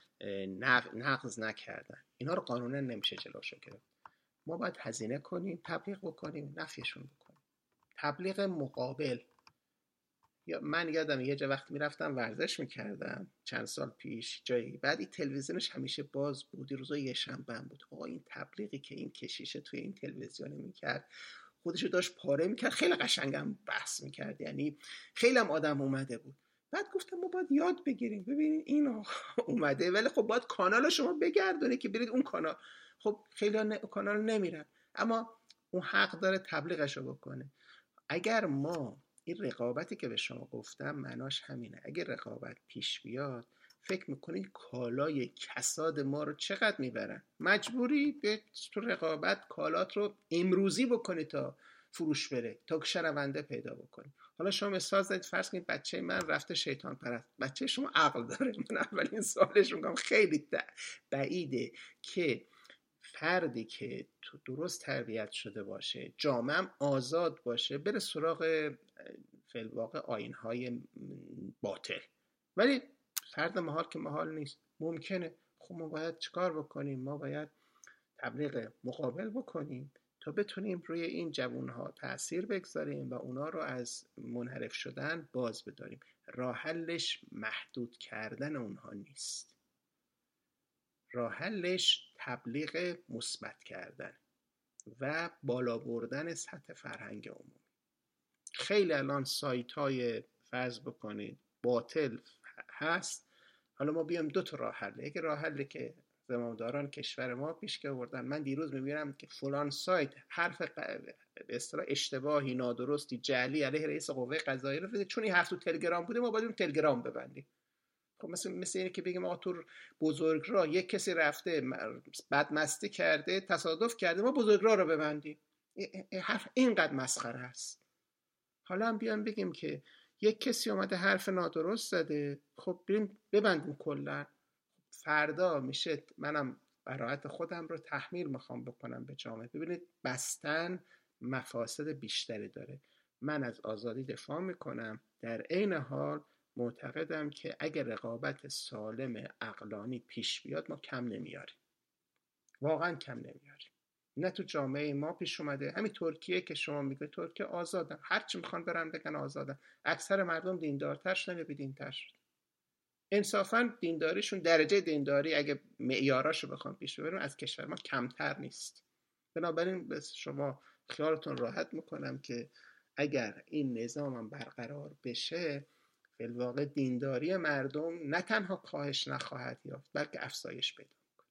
نقض نکردن، اینا رو قانونا نمیشه جلوشون گرفت. ما باید هزینه کنیم، تبلیغ بکنیم، نفیشون بکنیم. تبلیغ مقابل، یا من یادم یه جا وقت میرفتم ورزش میکردم چند سال پیش جایی، بعد این تلویزیونش همیشه باز بود، روزای یه شنبه بود. آقا این تبلیغی که این کشیشه توی این تلویزیون میکرد، خودشو داشت پاره میکرد، خیلی قشنگم بحث میکرد، یعنی خیلی هم آدم اومده بود. بعد گفتم ما باید یاد بگیریم، ببینید این اومده ولی خب باید کانال شما بگردونه که برید اون کانال. خب خیلی کانال نمیرن، اما اون حق داره تبلیغشو بکنه. اگر ما این رقابتی که به شما گفتم معناش همینه، اگر رقابت پیش بیاد فکر میکنید کالای کساد ما رو چقدر میبرن؟ مجبوری به تو رقابت کالات رو امروزی بکنی تا فروش بره، تا شنونده پیدا بکنی. حالا شما مثال زدید، فرض کنید بچه من رفته شیطان پرست، بچه شما عقل داره. من اولین سوالش میگم خیلی بعیده که فردی که درست تربیت شده باشه، جامعه هم آزاد باشه، بره سراغ فی‌الواقع آیین‌های باطل. ولی فرد محال که محال نیست، ممکنه. خب ما باید چیکار بکنیم؟ ما باید تبلیغ مقابل بکنیم تا بتونیم روی این جوانها تأثیر بگذاریم و اونا رو از منحرف شدن باز بداریم. راه حلش محدود کردن اونها نیست، راه حلش تبلیغ مثبت کردن و بالا بردن سطح فرهنگ عمومی. خیلی الان سایت‌های فرض بکنید باطل هست. حالا ما بیام دو تا راه حل، یک راه حلی که زمامداران کشور ما پیش که آوردن، من دیروز میبینم که فلان سایت حرف به اصطلاح اشتباهی، نادرستی، جعلی علیه رئیس قوه قضاییه رو بده، چون این حرف تو تلگرام بوده ما باید اون تلگرام ببندیم. خب مثل اینه که بگیم آقا تو بزرگراه یک کسی رفته بدمستی کرده، تصادف کرده، ما بزرگراه رو ببندیم. حرف اینقدر مسخره است. حالا هم بیان بگیم که یک کسی اومده حرف نادرست زده، خب بریم ببندیم کلا. فردا میشه منم براحت خودم رو تحمیل میخوام بکنم به جامعه. ببینید بستن مفاسد بیشتری داره. من از آزادی دفاع میکنم، در عین حال معتقدم که اگر رقابت سالم عقلانی پیش بیاد ما کم نمیاریم، واقعا کم نمیاریم. نه تو جامعه ما پیش اومده. همین ترکیه که شما میگه، ترکیه آزادن، هر چی میخوان برن بگن آزادن. اکثر مردم دیندارتر شدن یا بی‌دین‌تر شدن. انصافا دینداریشون، درجه دینداری اگه معیاراشو بخوام پیش ببریم از کشور ما کمتر نیست. بنابراین به شما خیالتون راحت میکنم که اگر این نظام هم برقرار بشه، فی الواقع دینداری مردم نه تنها کاهش نخواهد یافت بلکه افزایش پیدا میکنه.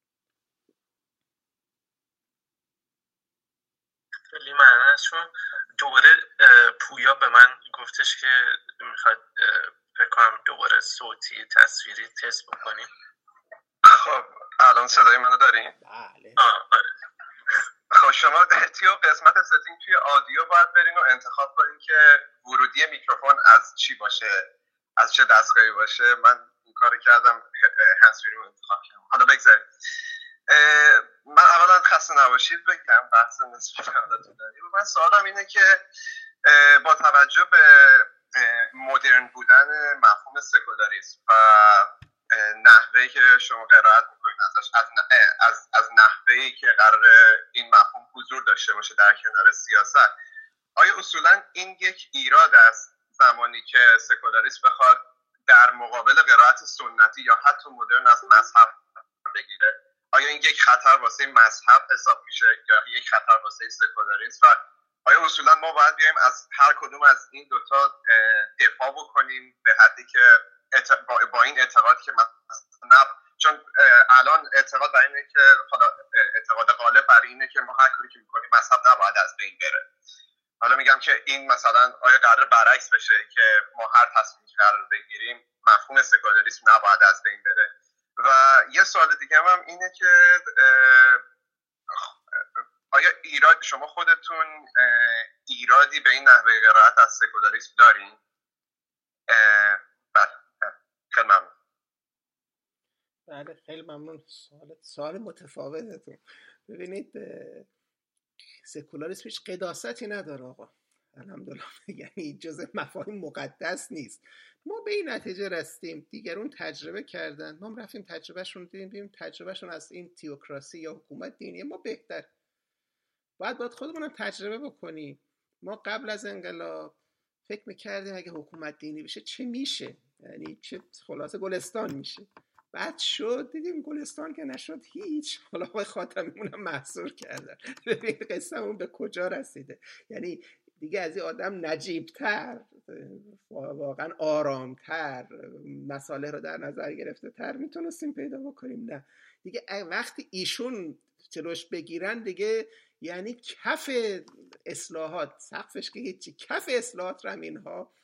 خیلی ممنون. چون دوباره پویا به من گفتش که میخواد فکر کنم دوباره صوتی تصویری تست بکنیم. خب الان صدای منو دارین؟ بله. آره. خب شما تیو قسمت ستینگ توی آدیو باید برین و انتخاب کنین که ورودی میکروفون از چی باشه، از چه دستگاهی باشه. من این کارو کردم، هندزفری رو انتخاب کردم. حالا بگذاریم. من اولا خسته نباشید بگم، بحث نصف کاملتون داریم. من سوالم اینه که با توجه به مدرن بودن مفهوم سکولاریسم و نحوهی که شما قرائت میکنید ازش، از نحوهی که قرار این مفهوم حضور داشته باشه در کنار سیاست، آیا اصولا این یک ایراد است زمانی که سکولاریسم بخواد در مقابل قرائت سنتی یا حتی مدرن از مذهب بگیره؟ آیا این یک خطر واسه مذهب حساب میشه یا یک خطر واسه سکولاریسم؟ و آیا اصولا ما باید بیایم از هر کدوم از این دوتا دفاع بکنیم به حدی که با این اعتقاد که مثلا، چون الان اعتقاد بر اینه که حالا اعتقاد غالب بر اینه که ما هر کاری که میکنیم مذهب نباید از بین بره. حالا میگم که این مثلا آیا قرار برعکس بشه که ما هر تصمیمی قرار بگیریم مفهوم سکولاریسم نباید از بین بره؟ و یه سوال دیگه هم اینه که آیا شما خودتون ایرادی به این نحوه قرائت از سکولاریسم دارین؟ خیلی ممنون. بله خیلی ممنون. سوال متفاوتتون. ببینید سکولاریسم هیچ قداستی نداره آقا، الحمدلله، یعنی جزء مفاهیم مقدس نیست. ما به این نتیجه رسیدیم، دیگرون تجربه کردن، ما هم رفتیم تجربهشون دیدیم تجربهشون از این تیوکراسی یا حکومت دینی ما بهتر. باید خودمون هم تجربه بکنیم. ما قبل از انقلاب فکر میکردیم اگه حکومت دینی بشه چه میشه، یعنی چه خلاصه گلستان میشه. بعد شد دیدیم گلستان که نشد هیچ. حالا آقای خاتمیمون هم محصور کردن. ببین قصه‌مون به کجا رسیده. یعنی دیگه از این آدم نجیب‌تر، واقعا آرام‌تر، مسائل رو در نظر گرفته تر میتونستیم پیدا بکنیم. نه دیگه وقتی ایشون جلوش بگیرن دیگه، یعنی کف اصلاحات، سقفش که هیچی، کف اصلاحات رو هم اینها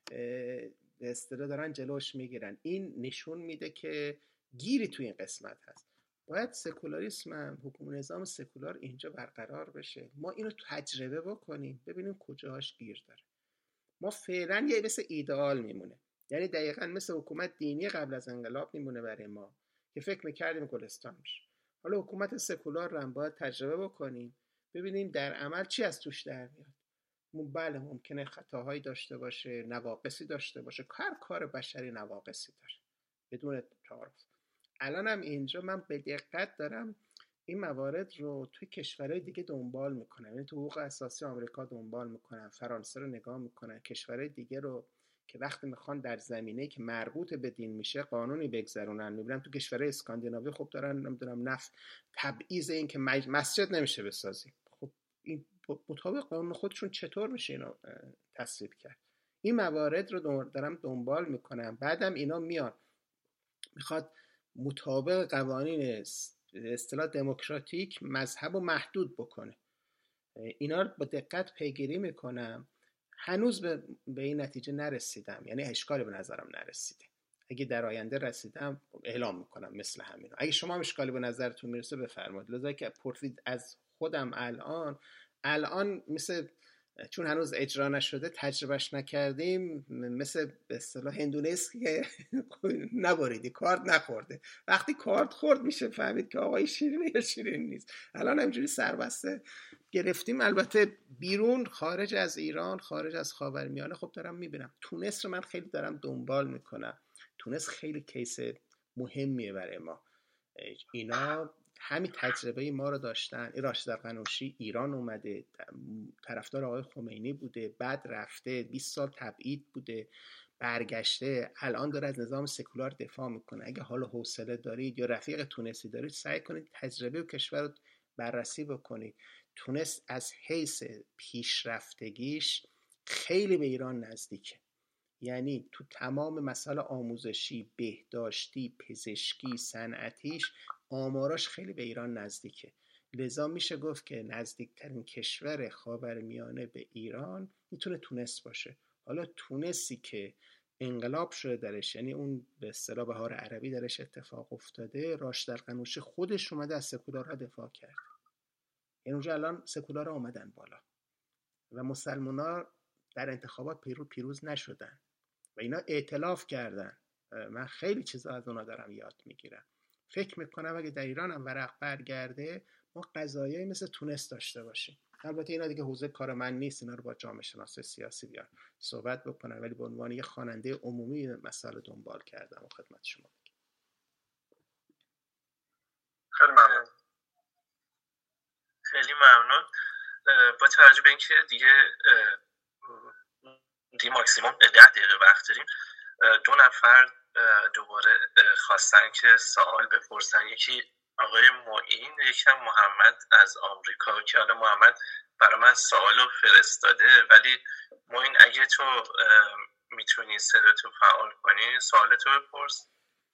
به اصطلاح دارن جلوش میگیرن. این نشون میده که گیری توی این قسمت هست. باید سکولاریسم هم، حکومت نظام سکولار اینجا برقرار بشه. ما اینو تجربه بکنیم ببینیم کجاش گیر داره. ما فعلا یه مثل ایدئال میمونه، یعنی دقیقاً مثل حکومت دینی قبل از انقلاب میمونه برای ما که فکر میکردیم گلستان میشه. حالا حکومت سکولار رو هم باید تجربه بکنیم ببینیم در عمل چی از توش در میاد. بله ممکنه خطاهایی داشته باشه، نواقصی داشته باشه، هر کار بشری نواقصی داره بدون تعارف. الان هم اینجا من به دقت دارم این موارد رو توی کشورهای دیگه دنبال میکنم، یعنی تو حقوق اساسی آمریکا دنبال میکنم، فرانسه رو نگاه میکنم، کشورهای دیگه رو که وقتی میخوان در زمینه‌ای که مربوط به دین میشه قانونی بگذرونن. میبینم تو کشورهای اسکاندیناوی خب دارن نمیدونم تبعیض این که مسجد نمیشه بسازی. خب این مطابق قانون خودشون چطور میشه اینو تصویب کرد؟ این موارد رو دارم دنبال میکنم. بعدم اینا میخواد مطابق قوانین اصطلاح دموکراتیک مذهب رو محدود بکنه. اینا رو با دقت پیگیری میکنم. هنوز به این نتیجه نرسیدم، یعنی اشکالی به نظرم نرسیده. اگه در آینده رسیدم اعلام میکنم مثل همینا. اگه شما هم اشکالی به نظرتون میرسه بفرمایید. لذا که پرسید از خودم الان مثل چون هنوز اجرا نشده تجربهش نکردیم، مثل به اصطلاح هندونیست که نبریدی کارت نخورده. وقتی کارت خورد میشه فهمید که آقای شیرینه یا شیرین نیست. الان همینجوری سربسته گرفتیم. البته بیرون، خارج از ایران، خارج از خاورمیانه خب دارم میبینم. تونس رو من خیلی دارم دنبال میکنم. تونس خیلی کیس مهمیه برای ما. اینا همین تجربه ما رو داشتن. راشد قنوشی ایران اومده، طرفدار آقای خمینی بوده، بعد رفته 20 سال تبعید بوده، برگشته الان داره از نظام سکولار دفاع میکنه. اگه حال و حوصله دارید یا رفیق تونسی دارید سعی کنید تجربه و کشور رو بررسی بکنید. تونس از حیث پیشرفتگیش خیلی به ایران نزدیکه، یعنی تو تمام مسائل آموزشی، بهداشتی، پزشکی، صنعتیش آماراش خیلی به ایران نزدیکه. لذا میشه گفت که نزدیکترین کشور خاورمیانه به ایران میتونه تونس باشه. حالا تونسی که انقلاب شده درش، یعنی اون به اصطلاح بهار عربی درش اتفاق افتاده، راشد قنوشی خودش اومده از سکولارها دفاع کرد. یعنی اونجا الان سکولارها اومدن بالا و مسلمان‌ها در انتخابات پیروز نشدن و اینا ائتلاف کردن. من خیلی چیزا از اونا دارم یاد میگیرم. فکر میکنم اگه در ایران هم ورق برگرده ما قضایایی مثل تونس داشته باشیم. البته اینا دیگه حوزه کار من نیست، اینا رو با جامعه شناس سیاسی بیان صحبت بکنن، ولی به عنوان یه خواننده عمومی مسائل دنبال کردم و خدمت شما بگم. خیلی ممنون. خیلی ممنون. با توجه به اینکه دیگه ماکسیموم 10 دقیقه وقت داریم، 2 نفر دوباره خواستن که سوال بپرسن. یکی آقای معین، یکی هم محمد از آمریکا، که حالا محمد برای من سوالو فرستاده، ولی معین اگه تو میتونی صداتو فعال کنی سوالتو بپرس.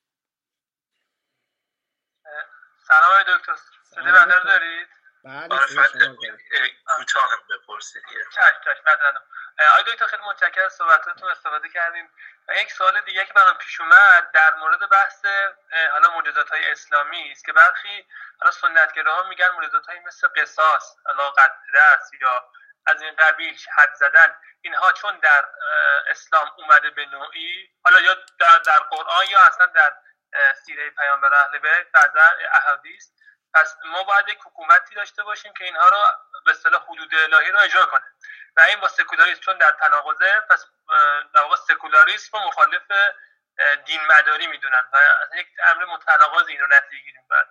سلام آقای دکتر، صدای من رو دارید؟ بله شما کوتاه هم بپرسید. چشم ممنونم. آقای دکتر خیلی متشکرم از صحبتاتون استفاده کردیم. و یک سوال دیگه که برام پیش اومد در مورد بحث حالا معجزات‌های اسلامی است که برخی حالا سنتگراها میگن معجزات‌هایی مثل قصاص، حالا قطع دست یا از این قبیل حد زدن، اینها چون در اسلام اومده به نوعی، حالا یا در قرآن یا اصلا در سیره پیامبر اهل بیت بعضا احادیث، پس ما باید یک حکومتی داشته باشیم که اینها رو به اصطلاح حدود الهی رو اجرا کنه و این با سکولاریسم چون در تناقضه، پس در واقع سکولاریسم رو مخالف دین مداری میدونن و اصلا یک امر متناقض این رو نتیجه گیری میکنن.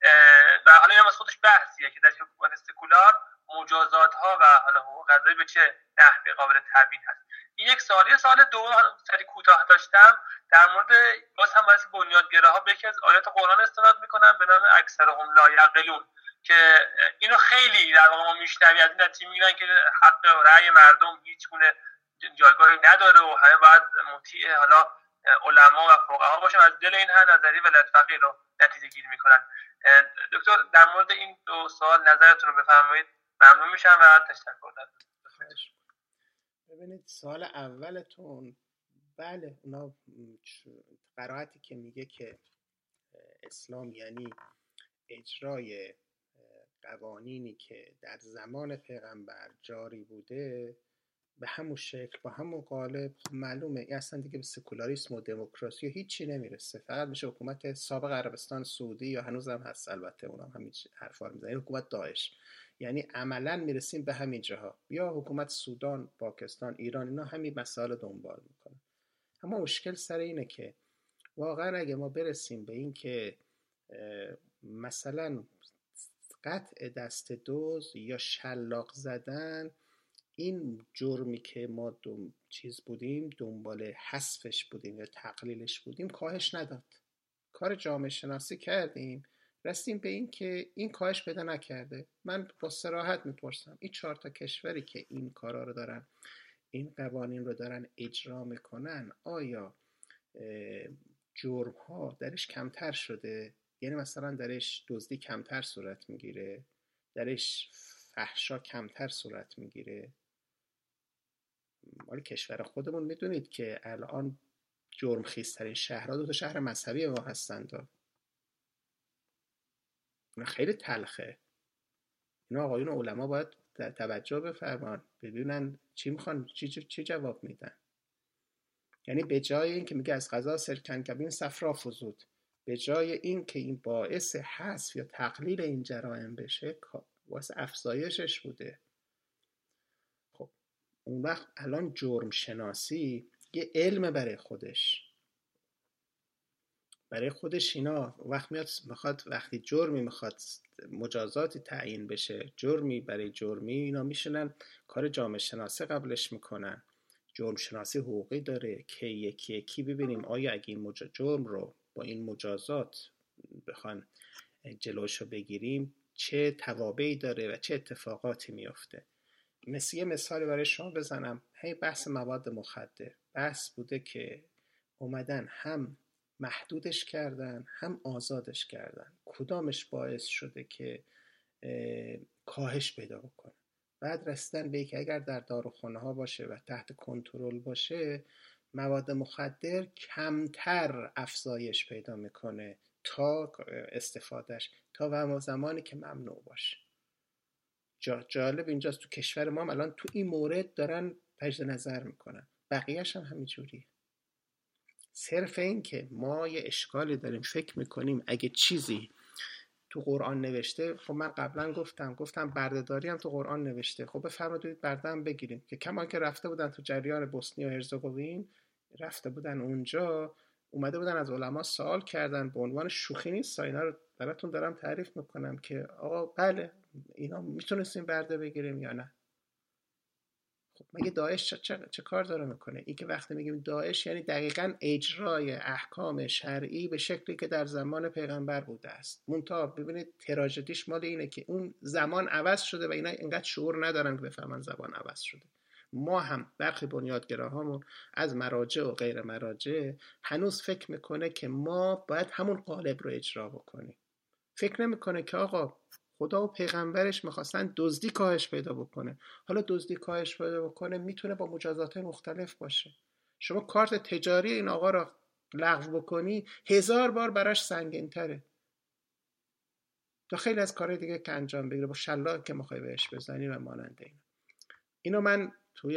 و حالا این از خودش بحثیه که در حکومت سکولار مجازات ها و حالا حقوق قضایی به چه نحوی قابل تبیین هست. این یک سوالیه. سوال دوم سری کوتاه داشتم در مورد باز هم واسه بنیادگراها به یکی از آیات قرآن استناد میکنم به نام اکثرهم لا یعقلون که اینو خیلی در واقع ما میشنویم از این نتیجه میگیرن که حق رأی مردم هیچ گونه جایگاهی نداره و همه باید مطیع حالا علما و فقها باشن. از دل این هر نظریه ولایت فقیه رو نتیجه گیری میکنن. دکتر در مورد این دو سوال نظرتون رو بفرمایید، ممنون میشم و تشکر دارم. ببینید سوال اولتون، بله اونا قرائتی که میگه که اسلام یعنی اجرای قوانینی که در زمان پیغمبر جاری بوده به همون شکل با همون قالب، معلومه اصلا دیگه به سکولاریسم و دموکراسی و هیچی نمیرسه، فقط میشه حکومت سابق عربستان سعودی یا هنوزم هست، البته اونم همین حرفا رو میزنن، حکومت داعش. یعنی عملا میرسیم به همین جاها، یا حکومت سودان، پاکستان، ایران، اینا همین مسائل دنبال میکنن. اما مشکل سر اینه که واقعا اگه ما برسیم به این که مثلا قطع دست دزد یا شلاق زدن این جرمی که ما دنبال حذفش بودیم یا تقلیلش بودیم کاهش نداد. کار جامعه شناسی کردیم، رسیدیم به این که این کاهش پیدا نکرده. من با صراحت میپرسم این 4 تا کشوری که این کارا رو دارن، این قوانین رو دارن اجرا میکنن، آیا جرم ها درش کمتر شده؟ یعنی مثلا درش دزدی کمتر صورت میگیره، درش فحشا کمتر صورت میگیره؟ مال کشور خودمون میدونید که الان جرم خیزترین شهرها 2 تا شهر مذهبی ما هستند. اینا خیلی تلخه. اینا آقایون علما باید توجه بفرمان، ببینن چی میخوان، چی جواب میدن. یعنی به جای این که میگه از قضا سرکنگبین صفرا فزود، به جای این که این باعث حذف یا تقلیل این جرائم بشه، باعث افزایشش بوده. خب اون وقت الان جرم شناسی یه علم برای خودش اینا وقت میخواد وقتی جرمی میخواد مجازاتی تعیین بشه، جرمی برای جرمی، اینا میشنن کار جامعه شناسی قبلش میکنن. جرم شناسی حقوقی داره که یکی یکی ببینیم آیا اگه این جرم رو با این مجازات بخوان جلوشو بگیریم چه توابعی داره و چه اتفاقاتی میفته. یه مثالی برای شما بزنم. بحث مواد مخدر بحث بوده که اومدن هم محدودش کردن هم آزادش کردن، کدامش باعث شده که کاهش پیدا بکنه؟ بعد رسیدن به که اگر در داروخانه ها باشه و تحت کنترل باشه مواد مخدر کمتر افزایش پیدا میکنه تا استفادهش، تا و زمانی که ممنوع باشه. جالب اینجاست تو کشور ما الان تو این مورد دارن تجدید نظر میکنن، بقیهش هم همینجوریه. صرف این که ما یه اشکالی داریم فکر میکنیم اگه چیزی تو قرآن نوشته، خب من قبلا گفتم بردهداری هم تو قرآن نوشته، خب بفرمایید برده هم بگیریم. که کمان که رفته بودن تو جریان بوسنی و هرزگوین، رفته بودن اونجا، اومده بودن از علما سوال کردن، به عنوان شوخی نیست، اینا رو براتون دارم تعریف میکنم که آقا بله اینا میتونستیم برده بگیریم یا نه. خب مگه داعش چه کار داره میکنه؟ این که وقتی میگیم داعش یعنی دقیقاً اجرای احکام شرعی به شکلی که در زمان پیغمبر بوده است. منتها ببینید تراژدیش مال اینه که اون زمان عوض شده و اینا اینقدر شعور ندارن که بفهمن زبان عوض شده. ما هم برخی بنیادگراهامون از مراجع و غیر مراجع هنوز فکر میکنه که ما باید همون قالب رو اجرا بکنیم. فکر نمیکنه که آقا خدا و پیغمبرش میخواستن دزدی کاهش پیدا بکنه. حالا دزدی کاهش پیدا بکنه میتونه با مجازات مختلف باشه. شما کارت تجاری این آقا را لغو بکنی 1000 بار براش سنگین تره تا خیلی از کارهای دیگه که انجام بگیره با شلاق که میخوای بهش بزنی و مانند این. اینو من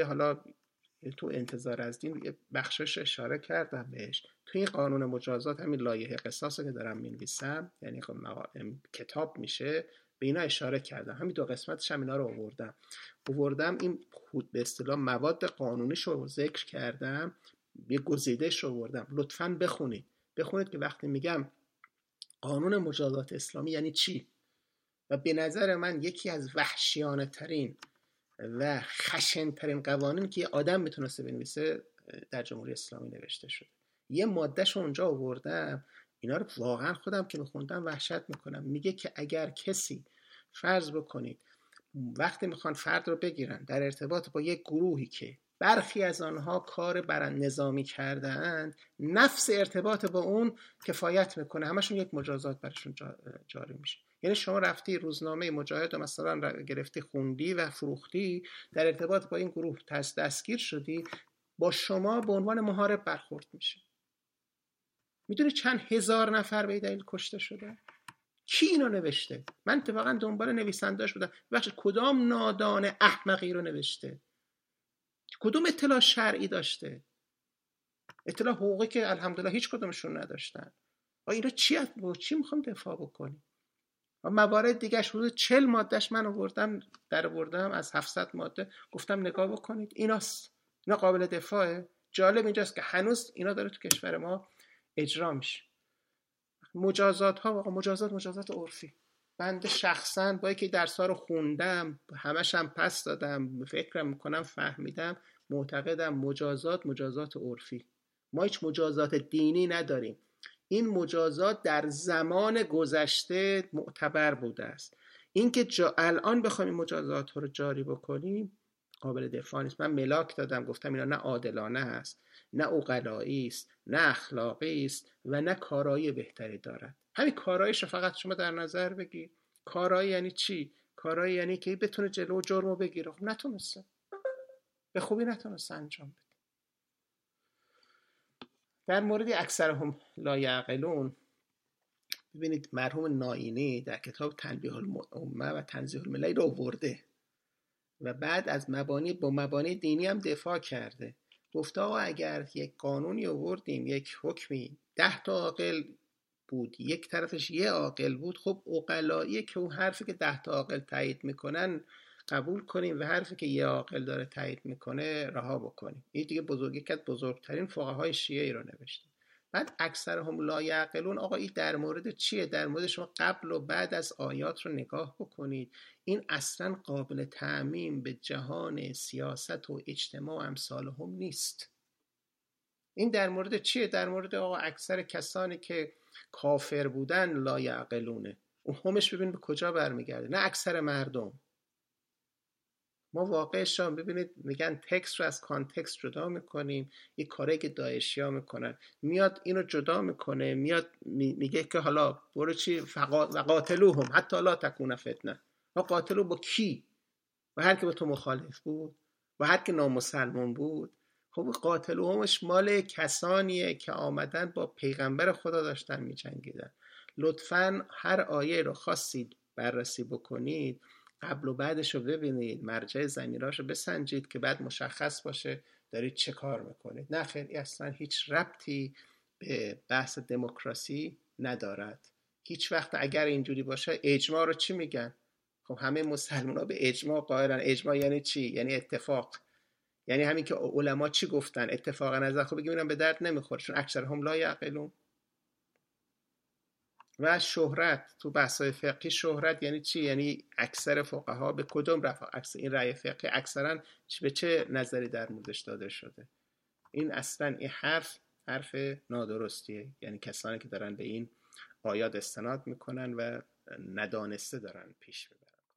تو انتظار از دین یه بخشش اشاره کردم بهش. توی این قانون مجازات همین لایحه قصاصی که دارم می‌نویسم، یعنی کتاب میشه، به اینا اشاره کردم. همین 2 قسمتش هم اینا رو آوردم. این به اصطلاح مواد قانونیش رو ذکر کردم، یه گزیده‌اش رو آوردم. لطفاً بخونید که وقتی میگم قانون مجازات اسلامی یعنی چی. و به نظر من یکی از وحشیانه ترین و خشن ترین قوانین که یه آدم میتونسته بنویسه در جمهوری اسلامی نوشته شده. یه مادهش اونجا آوردم، اینا رو واقعا خودم که میخوندم وحشت میکنم. میگه که اگر کسی فرض بکنید وقتی میخوان فرد رو بگیرن در ارتباط با یک گروهی که برخی از آنها کار برن نظامی کرده‌اند، نفس ارتباط با اون کفایت میکنه، همشون یک مجازات برشون جاری میشه. یعنی شما رفتی روزنامه مجاهد و مثلا گرفتی خوندی و فروختی، در ارتباط با این گروه دستگیر شدی، با شما به عنوان محارب برخورد میشه. میدونی چند هزار نفر به دلیل کشته شده؟ کی اینو نوشته؟ من اتفاقا دنبال نویسنده‌اش بودم. بخش کدام نادان احمقی رو نوشته؟ کدوم اطلاع شرعی داشته؟ اطلاع حقوقی که الحمدلله هیچ کدومشون نداشتن. اینا چی میخوام دفاع بکنیم؟ و موارد دیگهش حدود 40 مادهش من آوردم از 700 ماده، گفتم نگاه بکنید اینا قابل دفاعه. جالب اینجاست که هنوز اینا داره تو کشور ما اجرا میشه. مجازات ها واقعا مجازات عرفی. بنده شخصا با اینکه درس‌ها رو خوندم، همش هم پس دادم، فکرم میکنم فهمیدم، معتقدم مجازات عرفی. ما هیچ مجازات دینی نداریم. این مجازات در زمان گذشته معتبر بوده است. اینکه الان بخوایم این مجازات رو جاری بکنیم قابل دفاع نیست. من ملاک دادم، گفتم اینا نه عادلانه است، نه عقلایی است، نه اخلاقی است و نه کارایی بهتری دارد. همین کاراییش فقط شما در نظر بگیر. کارایی یعنی چی؟ کارایی یعنی که بتونه جلو جرمو بگیره. خب نتونسته، به خوبی نتونسته انجام بده. در مورد اکثرهم لا یعقلون، ببینید مرحوم نائینی در کتاب تنبیه الامه و تنزیه الملل رو آورده و بعد از مبانی دینی هم دفاع کرده. گفته آقا اگر یک قانونی آوردیم، یک حکمی 10 تا عاقل بود، یک طرفش یه عاقل بود، خب عقلاییه که اون حرفی که 10 تا عاقل تایید میکنن قبول کنیم و حرفی که یه عاقل داره تایید میکنه رها بکنیم. این دیگه یکی از بزرگترین فقهای شیعه ای رو نوشته. بعد اکثرهم لا یعقلون، آقا این در مورد چیه؟ در مورد شما قبل و بعد از آیات رو نگاه بکنید. این اصلا قابل تعمیم به جهان سیاست و اجتماع و امثالهم نیست. این در مورد چیه؟ در مورد آقا اکثر کسانی که کافر بودن لا یعقلونه. اون همش ببین به کجا برمیگرده، نه اکثر مردم. ما واقعش هم ببینید میگن تکست رو از کانتکست جدا میکنیم. یه کاری که داعشی‌ها میکنن، میاد اینو جدا میکنه، میاد میگه که حالا برو چی وقاتلوهم حتی لا تکون فتنه. ما قاتلو با کی؟ با هر کی با تو مخالف بود، با هر کی نامسلمان بود. خب قاتلوهمش مال کسانیه که آمدن با پیغمبر خدا داشتن میجنگیدن. لطفاً هر آیه رو خواستید بررسی بکنید، قبل و بعدش رو ببینید، مرجع ضمیراش رو بسنجید که بعد مشخص باشه دارید چه کار میکنید. نه خیلی اصلا هیچ ربطی به بحث دموکراسی ندارد. هیچ وقت اگر اینجوری باشه اجماع رو چی میگن؟ خب همه مسلمان ها به اجماع قائلن. اجماع یعنی چی؟ یعنی اتفاق. یعنی همین که علما چی گفتن اتفاق نظر. خب بگیم اینم به درد نمیخوره چون اکثرهم لا یعقلون. و شهرت تو بحث‌های فقهی، شهرت یعنی چی؟ یعنی اکثر فقها به کدوم این رأی فقهی اکثرا به چه نظری در موردش داده شده؟ این اصلا این حرف نادرستیه. یعنی کسانی که دارن به این آیات استناد میکنن و ندانسته دارن پیش میبرن.